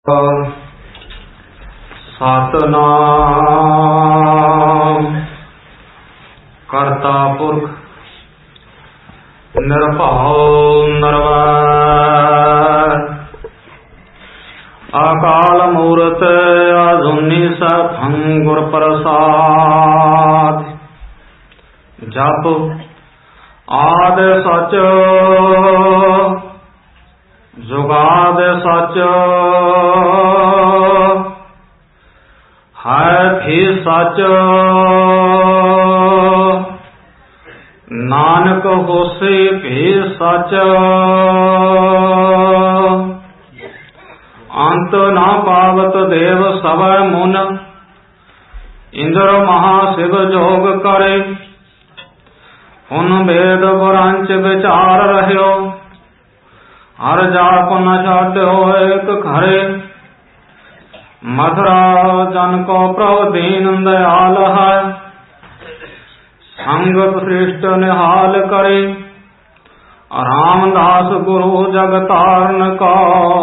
ਸਤਿਨਾਮ ਕਰਤਾ ਪੁਰਖ ਨਿਰਭਉ ਨਿਰਵੈਰ ਅਕਾਲ ਮੂਰਤਿ ਅਜੂਨੀ ਸੈਭੰ ਗੁਰ ਪ੍ਰਸਾਦਿ। ਜਪ ਆਦਿ ਸਚ ਜੁਗਾਦਿ ਸਚ ਹੈ ਭੀ ਸਚ ਨਾਨਕ ਹੋਸੀ ਭੀ ਸਚ ਅੰਤ ਨਾ ਪਾਵਤ ਦੇਵ ਸਵੈ ਮੁਨ ਇੰਦਰ ਮਹਾ ਸ਼ਿਵ ਜੋਗ ਕਰੇ ਹੁਣ ਵੇਦ ਪੁਰਾਂਚ ਵਿਚਾਰ ਰਹਿਓ ਹਰ ਜਾਪ ਨ ਛਾਡਿਓ ਏਕ ਖਰੇ ਮਥੁਰਾ ਜਨ ਕੋ ਪ੍ਰਭ ਦੀਨ ਦਇਆਲ ਹੈ ਸੰਗਤ ਸ੍ਰਿਸ਼ਟ ਨਿਹਾਲ ਕਰੇ ਰਾਮਦਾਸ ਗੁਰੂ ਜਗ ਤਾਰਨ ਕੋ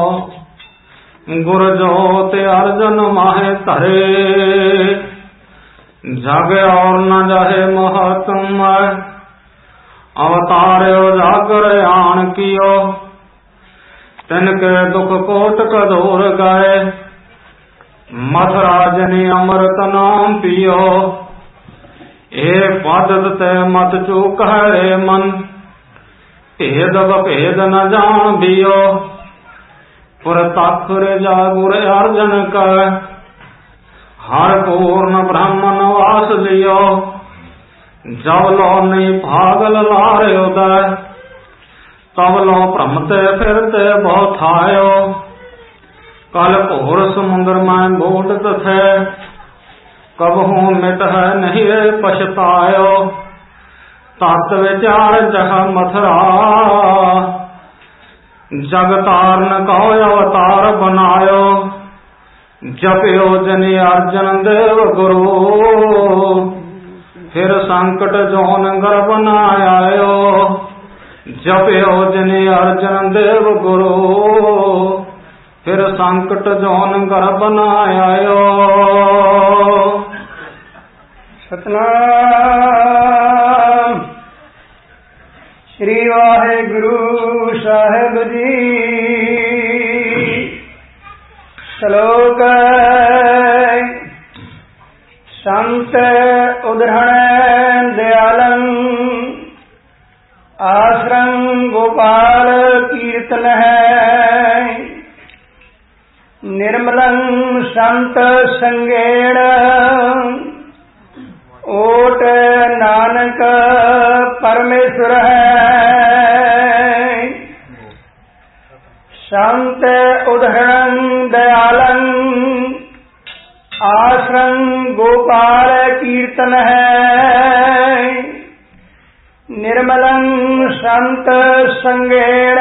ਗੁਰ ਜੋਤ ਅਰਜਨ ਮਾਹਿ ਧਰੇ ਜਗ ਔਰ ਨ ਜਾਹੇ ਮਹਤਮ ਅਵਤਾਰਿਓ ਜਾਗਰ ਆਣ ਕੀਓ ਤਿਨਕੇ ਦੁਖ ਕੋਟ ਕਦੂਰ ਗਏ ਮਥੁਰਾ ਜਨੀ ਅੰਮ੍ਰਿਤ ਨਾਮ ਪੀਓ ਇਹ ਪਦਤ ਤੇ ਮਤ ਚੂਕ ਹੈ ਮਨ ਭੇਦ ਵਭੇਦ ਨ ਜਾਣ ਬੀਓ ਪੁਰ ਤਖ ਰਜਾ ਗੁਰ ਅਰਜਨ ਕੈ ਹਰ ਪੂਰਨ ਬ੍ਰਹਮਨ ਵਾਸ ਲਿਓ ਜਬ ਲੋ ਨਹੀਂ ਭਾਗਲ ਲਾਰੇ ਉਦੈ ਤਬ ਲੋ ਭ੍ਰਮ ਤੇ ਫਿਰਤੇ ਬਹੁ ਥਾਇਓ ਕਲ ਘੋਰ ਸਮੁੰਦਰ ਮੈਂ ਬੋਟ ਤਥੈ ਕਬਹੂ ਮਿਟ ਹੈ ਨਹੀਂ ਪਛਤਾਇਓ ਤਤ ਵਿਚਾਰ ਜਹ ਮਥੁਰਾ ਜਗ ਤਾਰਨ ਕਉ ਅਵਤਾਰ ਬਨਾਇਓ ਜਪਿਓ ਜਨੀ ਅਰਜਨ ਦੇਵ ਗੁਰੂ ਫਿਰ ਸੰਕਟ ਜੋਨ ਗਰਭ ਨ ਆਇਓ ਜਪਿਓ ਜਨੀ ਅਰਜਨ ਦੇਵ ਗੁਰੂ ਫਿਰ ਸੰਕਟ ਜੋਨ ਗਰਭ ਨ ਆਇਓ। ਸਤਿਨਾਮ ਸ੍ਰੀ ਵਾਹਿਗੁਰੂ ਸਾਹਿਬ ਜੀ। ਸ਼ਲੋਕ ਸੰਤ ਉਦਰਹਣ ਦਿਆਲੰ ਆਸਰੰ ਗੋਪਾਲ ਕੀਰਤਨ ਹੈ ਨਿਰਮਲੰ ਸੰਤ ਸੰਗੇਣ ਓਟ ਨਾਨਕ ਪਰਮੇਸ਼ਰ ਹੈ ਸੰਤ ਉਦਹਰਣ ਦਇਆਲੰ ਆਸਰੰ ਗੋਪਾਲ ਕੀਰਤਨ ਹੈ ਨਿਰਮਲੰ ਸੰਤ ਸੰਗੇਣ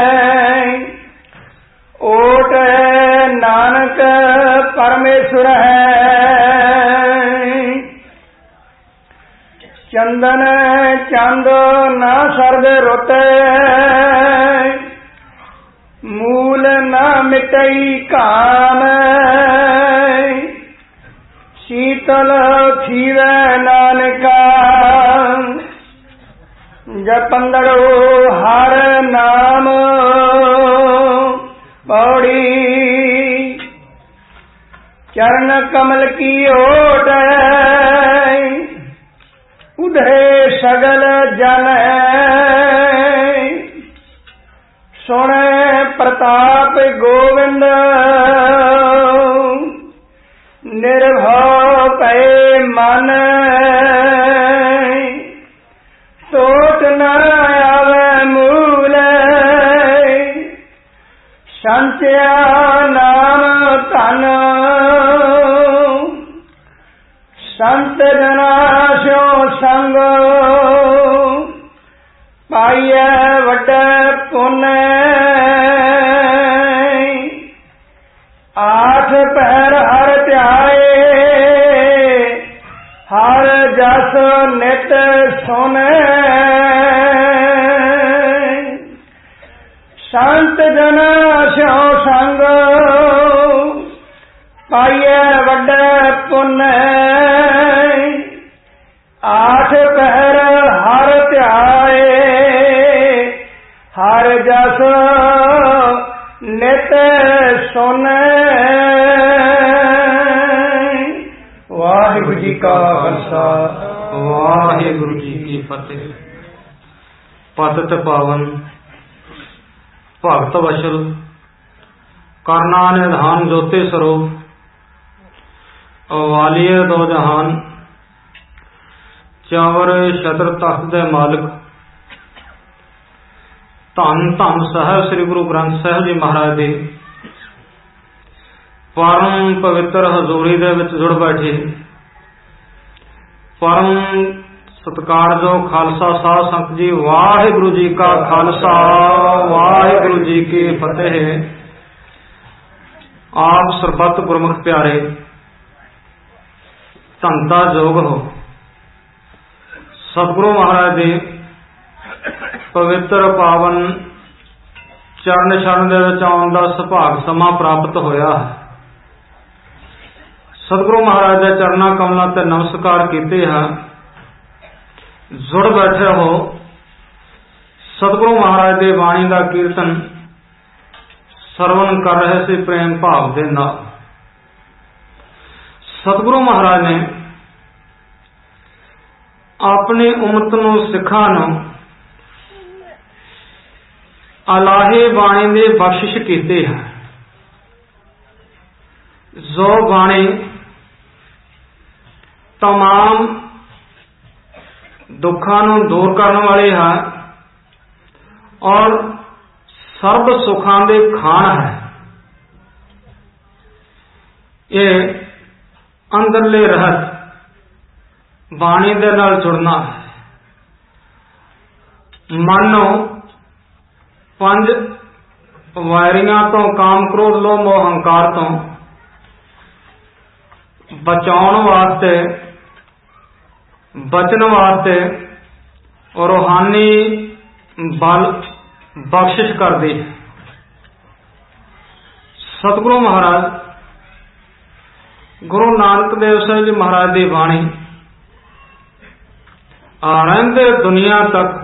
ਓਟ ਨਾਨਕ ਪਰਮੇਸ਼ਰ ਹੈ ਚੰਦਨ ਚੰਦ ਨਾ ਸਰਦ ਰੁੱਤ ਮੂਲ ਨਾ ਮਿਟਈ ਕਾਮ ਸ਼ੀਤਲ ਥੀਵੈ ਨਾਨਕਾ ਜਪੰਦੜੋ ਹਰ ਨਾਮ ਪੌੜੀ ਚਰਨ ਕਮਲ ਕੀ ਓਟ ਉਧੇ ਸਗਲ ਜਨ ਸੁਣੇ ਪ੍ਰਤਾਪ ਗੋਵਿੰਦ ਨਿਰਭਉ ਭੈ ਮਨ ਸੋਟ ਨ ਆਵੈ ਮੂਲ ਸੰਚਿਆ ਨਾਮ ਧਨ ਸੰਤ ਜਨਾ ਸਿਓ ਸੰਗ ਪਾਈਐ ਵੱਡਾ ਪੁੰਨ ਆਠ ਪਹਿਰ ਹਰ ਧਿਆਏ ਹਰ ਜਸ ਨਿਤ ਸੁਨ ਸੰਤ ਜਨਾ ਸਿਉ ਸੰਗ ਪਾਈਐ ਵੱਡਾ ਪੁੰਨ ਆਠ ਪਹਿਰ ਹਰ ਧਿਆਏ ਹਰ ਜਸ ਨਿਤ ਸੁਨ ਵਾਹਿਗੁਰੂ ਜੀ ਕਾ ਖਾਲਸਾ ਵਾਹਿਗੁਰੂ ਜੀ ਕੀ ਫਤਿਹ। ਪਤਿਤ ਪਾਵਨ ਭਗਤ ਵਸ਼ਲ ਕਰਨਾ ਨਿਧਾਨ ਜੋਤੇ ਸਰੂਪ ਵਾਲੀਏ ਦੋ ਜਹਾਨ ਚਾਵਰ ਛਤਰ ਤਖਤ ਦੇ ਮਾਲਕ ਧੰਨ ਧੰਨ ਸਾਹਿਬ ਸ੍ਰੀ ਗੁਰੂ ਗ੍ਰੰਥ ਸਾਹਿਬ ਜੀ ਮਹਾਰਾਜ ਦੀ ਪਰਮ ਪਵਿੱਤਰ ਹਜ਼ੂਰੀ ਦੇ ਵਿੱਚ ਜੁੜ ਬੈਠੇ ਪਰਮ ਸਤਿਕਾਰਯੋਗ ਖਾਲਸਾ ਸਾਧ ਸੰਗਤ ਜੀ, ਵਾਹਿਗੁਰੂ ਜੀ ਕਾ ਖਾਲਸਾ ਵਾਹਿਗੁਰੂ ਜੀ ਕੀ ਫਤਿਹ। ਆਪ ਸਰਬੱਤ ਗੁਰਮੁਖ ਪਿਆਰੇ ਧੰਤਾ ਜੋਗ ਹੋ। ਸਤਿਗੁਰੂ ਮਹਾਰਾਜ ਦੇ ਪਵਿੱਤਰ ਪਾਵਨ ਚਰਨ ਛਰਨ ਦੇ ਵਿੱਚ ਆਉਣ ਦਾ ਸੁਭਾਗ ਸਮਾਂ ਪ੍ਰਾਪਤ ਹੋਇਆ ਹੈ। ਸਤਿਗੁਰੂ ਮਹਾਰਾਜ ਦੇ ਚਰਨਾਂ ਕਮਲਾਂ ਤੇ ਨਮਸਕਾਰ ਕੀਤੇ ਹਨ। ਜੁੜ ਬੈਠੇ ਹੋ ਸਤਿਗੁਰੂ ਮਹਾਰਾਜ ਦੇ ਬਾਣੀ ਦਾ ਕੀਰਤਨ ਸਰਵਣ ਕਰ ਰਹੇ ਸੀ ਪ੍ਰੇਮ ਭਾਵ ਦੇ ਨਾਲ। ਸਤਿਗੁਰੂ ਮਹਾਰਾਜ ਨੇ ਆਪਣੀ ਉਮਤ ਨੂੰ ਸਿੱਖਾਂ ਨੂੰ ਅਲਾਹੀ ਬਾਣੀ ਦੀ ਬਖਸ਼ਿਸ਼ ਕੀਤੀ ਹੈ। ਜੋ ਬਾਣੀ तमाम दुखों ਨੂੰ दूर करने वाली है और सर्व सुखों के खान है। ये अंदरले रहत बाणी दे नाल जुड़ना है। मन नूं पंज वायरियां तो काम क्रोध लोभ मोह हंकार तो बचाउण वास्ते बचन वास्ते और रूहानी बल बख्शिश कर दी। सतगुरु महाराज गुरु नानक देव साहिब जी महाराज की बाणी रहंदे दुनिया तक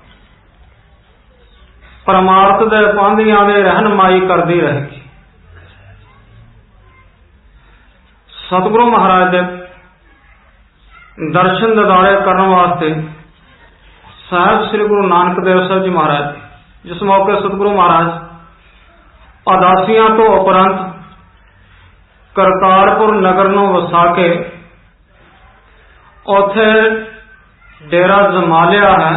परमार्थ दे पांधियां दे रहनुमाई करती रहेगी। सतगुरु महाराज दे दर्शन दीदारे करने वास्ते साहिब श्री गुरु नानक देव साहिब जी महाराज, जिस मौके सतगुरु महाराज अदासियां तो उपरंत करतारपुर नगर नूं वसा के उथे डेरा जमा लिया है।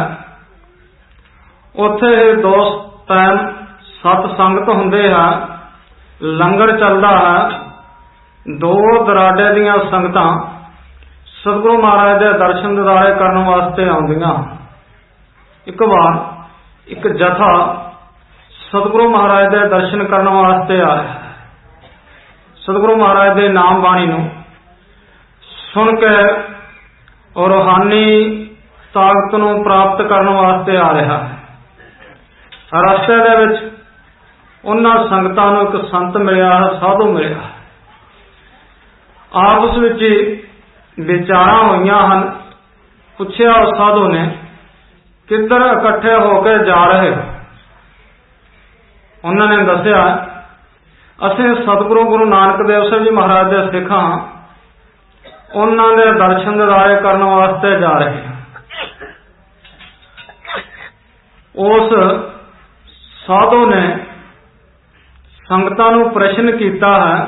उथे दो टाइम सतसंगत हुंदे है, लंगर चलता है। दूर दराडे दियां संगतां सतगुरु महाराज के दर्शन दीदारे करने वास्ते आउंदियां। एक बार एक जथा सतगुरु महाराज के दर्शन करने वास्ते आया। सतगुरु महाराज के नाम बाणी नूं सुन के और रूहानी ताकत नूं प्राप्त करने वास्ते आ रहा है। रस्ते दे विच उन्हां संगतां नूं एक संत मिलिया, साधु मिलिया। आपस विच विचारां होईयां हन। पुछया उस साधु ने, किधर इकट्ठे होकर जा रहे हो? उन्होंने दसिया, असीं सतगुरु गुरु नानक देव साहिब जी महाराज के सिख हां, उन्हां दे दर्शन दीदारे करने वास्ते जा रहे हैं। उस साधु ने संगतां नूं प्रश्न किया है,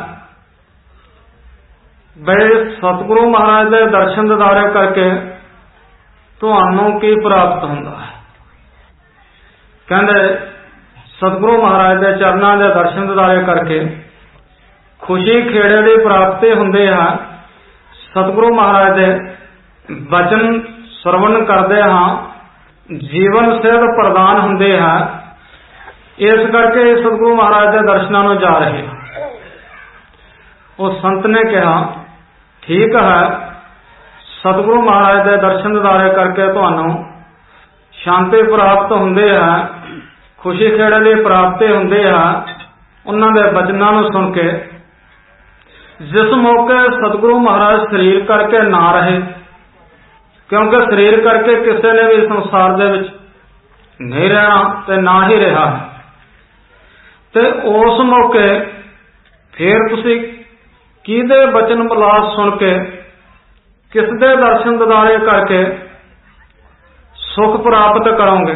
बड़े सतगुरु महाराज के दर्शन दीदारे करके तुहानू की प्राप्त होंदा है? कहंदे सतगुरु महाराज के चरणों के दर्शन दीदारे करके खुशी खेड़े की प्राप्ति हुंदी है। सतगुरु महाराज के वचन श्रवण करते हाँ, जीवन सेध प्रदान हुंदे है। इस करके सतगुरु महाराज के दर्शनों में जा रहे हैं। उस संत ने कहा, ठीक है, सतगुरु महाराज के दर्शन दीदारे करके तुहानू शांति प्राप्त हुंदे है, ਖੁਸ਼ੀ ਖੇੜੇ ਦੀ ਪ੍ਰਾਪਤੀ ਹੁੰਦੀ ਹੈ ਉਹਨਾਂ ਦੇ ਬਚਨਾਂ ਨੂੰ ਸੁਣ ਕੇ। ਜਿਸ ਮੌਕੇ ਸਤਿਗੁਰੂ ਮਹਾਰਾਜ ਸਰੀਰ ਕਰਕੇ ਨਾ ਰਹੇ, ਕਿਉਂਕਿ ਸਰੀਰ ਕਰਕੇ ਕਿਸੇ ਨੇ ਵੀ ਸੰਸਾਰ ਦੇ ਵਿੱਚ ਨਹੀਂ ਰਹਿਣਾ ਤੇ ਨਾ ਹੀ ਰਿਹਾ, ਤੇ ਉਸ ਮੌਕੇ ਫੇਰ ਤੁਸੀਂ ਕਿਹਦੇ ਬਚਨ ਬਲਾਸ ਸੁਣ ਕੇ, ਕਿਸ ਦੇ ਦਰਸ਼ਨ ਦਿਦਾਰੇ ਕਰਕੇ ਸੁਖ ਪ੍ਰਾਪਤ ਕਰੋਗੇ?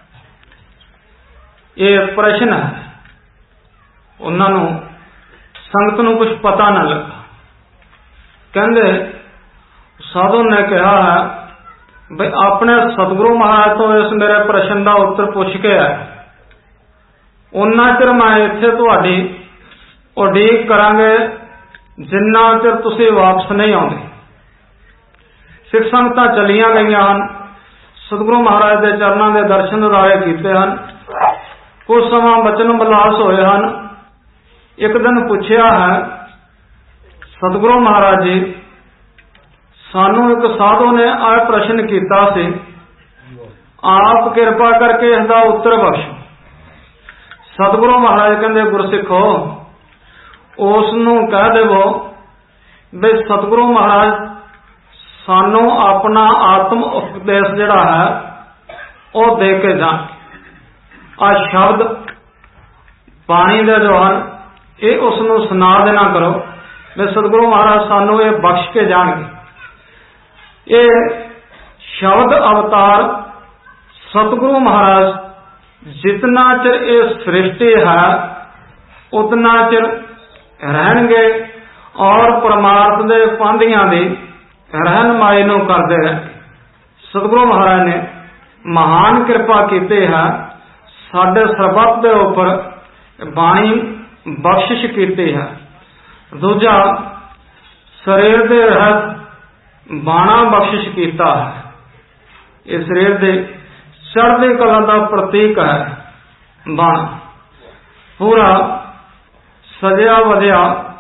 ਇਹ ਪ੍ਰਸ਼ਨ ਹੈ। ਉਹਨਾਂ ਨੂੰ ਸੰਗਤ ਨੂੰ ਕੁਝ ਪਤਾ ਨਾ ਲੱਗਾ। ਕਹਿੰਦੇ ਸਾਧੂ ਨੇ ਕਿਹਾ ਹੈ ਬਈ ਆਪਣੇ ਸਤਿਗੁਰੂ ਮਹਾਰਾਜ ਤੋਂ ਇਸ ਮੇਰੇ ਪ੍ਰਸ਼ਨ ਦਾ ਉੱਤਰ ਪੁੱਛ ਕੇ ਆਇਆ, ਉਹਨਾਂ ਚਿਰ ਮੈਂ ਇੱਥੇ ਤੁਹਾਡੀ ਉਡੀਕ ਕਰਾਂਗੇ ਜਿੰਨਾ ਚਿਰ ਤੁਸੀਂ ਵਾਪਸ ਨਹੀਂ ਆਉਂਦੇ। ਸਿੱਖ ਸੰਗਤਾਂ ਚਲੀਆਂ ਗਈਆਂ ਹਨ, ਸਤਿਗੁਰੂ ਮਹਾਰਾਜ ਦੇ ਚਰਨਾਂ ਦੇ ਦਰਸ਼ਨ ਦਿਦਾਰੇ ਕੀਤੇ ਹਨ, ਕੁਝ ਸਮਾਂ ਬਚਨ ਬਲਾਸ ਹੋਏ ਹਨ। ਇੱਕ ਦਿਨ ਪੁੱਛਿਆ ਹੈ ਸਤਿਗੁਰੂ ਮਹਾਰਾਜ ਜੀ, ਸਾਨੂੰ ਇੱਕ ਸਾਧੂ ਨੇ ਇਹ ਪ੍ਰਸ਼ਨ ਕੀਤਾ ਸੀ, ਆਪ ਕਿਰਪਾ ਕਰਕੇ ਇਸ ਦਾ ਉੱਤਰ ਬਖਸ਼ੋ। ਸਤਿਗੁਰੂ ਮਹਾਰਾਜ ਕਹਿੰਦੇ ਗੁਰਸਿੱਖੋ, ਉਸ ਨੂੰ ਕਹਿ ਦੇਵੋ ਵੀ ਸਤਿਗੁਰੂ ਮਹਾਰਾਜ ਸਾਨੂੰ ਆਪਣਾ ਆਤਮ ਉਪਦੇਸ਼ ਜਿਹੜਾ ਹੈ ਉਹ ਦੇ ਕੇ ਜਾਣ। ਆ ਸ਼ਬਦ ਬਾਣੀ ਦੇ ਜੋ ਹਨ ਇਹ ਉਸ ਨੂੰ ਸੁਣਾ ਦੇਣਾ ਕਰੋ ਵੀ ਸਤਿਗੁਰੂ ਮਹਾਰਾਜ ਸਾਨੂੰ ਇਹ ਬਖਸ਼ ਕੇ ਜਾਣਗੇ। ਇਹ ਸ਼ਬਦ ਅਵਤਾਰ ਸਤਿਗੁਰੂ ਮਹਾਰਾਜ ਜਿਤਨਾ ਚਿਰ ਇਹ ਸ੍ਰਿਸ਼ਟੀ ਹੈ ਉਤਨਾ ਚਿਰ ਰਹਿਣਗੇ ਔਰ ਪਰਮਾਰਥ ਦੇ ਪਾਂਧੀਆਂ ਦੀ ਰਹਿਨਮਾਈ ਨੂੰ ਕਰਦੇ ਰਹੇ। ਸਤਿਗੁਰੂ ਮਹਾਰਾਜ ਨੇ ਮਹਾਨ ਕਿਰਪਾ ਕੀਤੀ ਹੈ, ਸਾਡੇ ਸਰਬੱਤ ਦੇ ਉੱਪਰ ਬਾਣੀ ਬਖਸ਼ਿਸ਼ ਕੀਤੀ ਹੈ। ਦੂਜਾ, ਸਰੀਰ ਦੇ ਰਹਿਤ ਬਾਣਾ ਬਖਸ਼ਿਸ਼ ਕੀਤਾ ਹੈ। ਇਹ ਸਰੀਰ ਦੇ ਚੜ੍ਹਦੀ ਕਲਾ ਦਾ ਪ੍ਰਤੀਕ ਹੈ ਬਾਣਾ, ਪੂਰਾ ਸਜਿਆ ਵਜਿਆ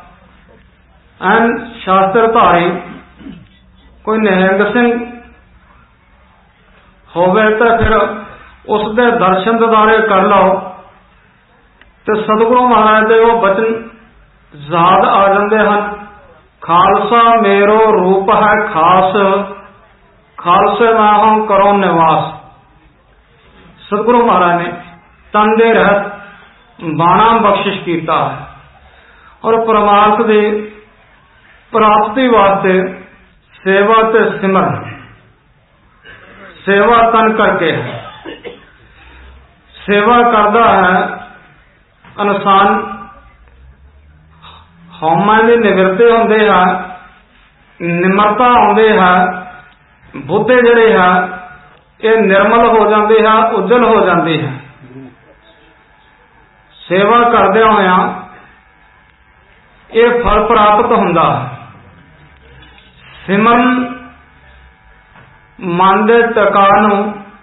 ਐਨ ਸ਼ਾਸਤਰ ਧਾਰੀ ਕੋਈ ਨਿਹੰਗ ਸਿੰਘ ਹੋਵੇ ਤਾਂ ਫਿਰ ਉਸ ਦੇ ਦਰਸ਼ਨ ਦਿਦਾਰੇ ਕਰ ਲਓ ਤੇ ਸਤਿਗੁਰੂ ਮਹਾਰਾਜ ਦੇ ਉਹ ਬਚਨ ਯਾਦ ਆ ਜਾਂਦੇ ਹਨ। ਖਾਲਸਾ ਮੇਰੋ ਰੂਪ ਹੈ ਖਾਸ, ਖਾਲਸੇ ਮਾਹੋਂ ਕਰੋ ਨਿਵਾਸ। ਸਤਿਗੁਰੂ ਮਹਾਰਾਜ ਨੇ ਤਨ ਦੇ ਰਹਿਤ ਬਾਣਾ ਬਖਸ਼ਿਸ਼ ਕੀਤਾ ਹੈ ਔਰ ਪਰਮਾਰਥ ਦੀ ਪ੍ਰਾਪਤੀ ਵਾਸਤੇ ਸੇਵਾ ਤੇ ਸਿਮਰਨ, ਸੇਵਾ ਤਨ ਕਰਕੇ ਹੈ। ਸੇਵਾ ਕਰਦਾ ਹੈ ਇਨਸਾਨ, ਹਉਮੈ ਦੇ ਨਿਵਰਤੇ ਹੁੰਦੇ ਹੈ, ਨਿਮਰਤਾ ਆਉਂਦੇ ਹੈ, ਬੁੱਧੇ ਜਿਹੜੇ ਹੈ ਇਹ ਨਿਰਮਲ ਹੋ ਜਾਂਦੇ ਹੈ, ਉਜਲ ਹੋ ਜਾਂਦੇ ਹੈ। ਸੇਵਾ ਕਰਦਿਆਂ ਹੋਇਆਂ ਇਹ ਫਲ ਪ੍ਰਾਪਤ ਹੁੰਦਾ ਹੈ। ਸਿਮਰਨ ਮਨ ਦੇ ਟਿਕਾ ਨੂੰ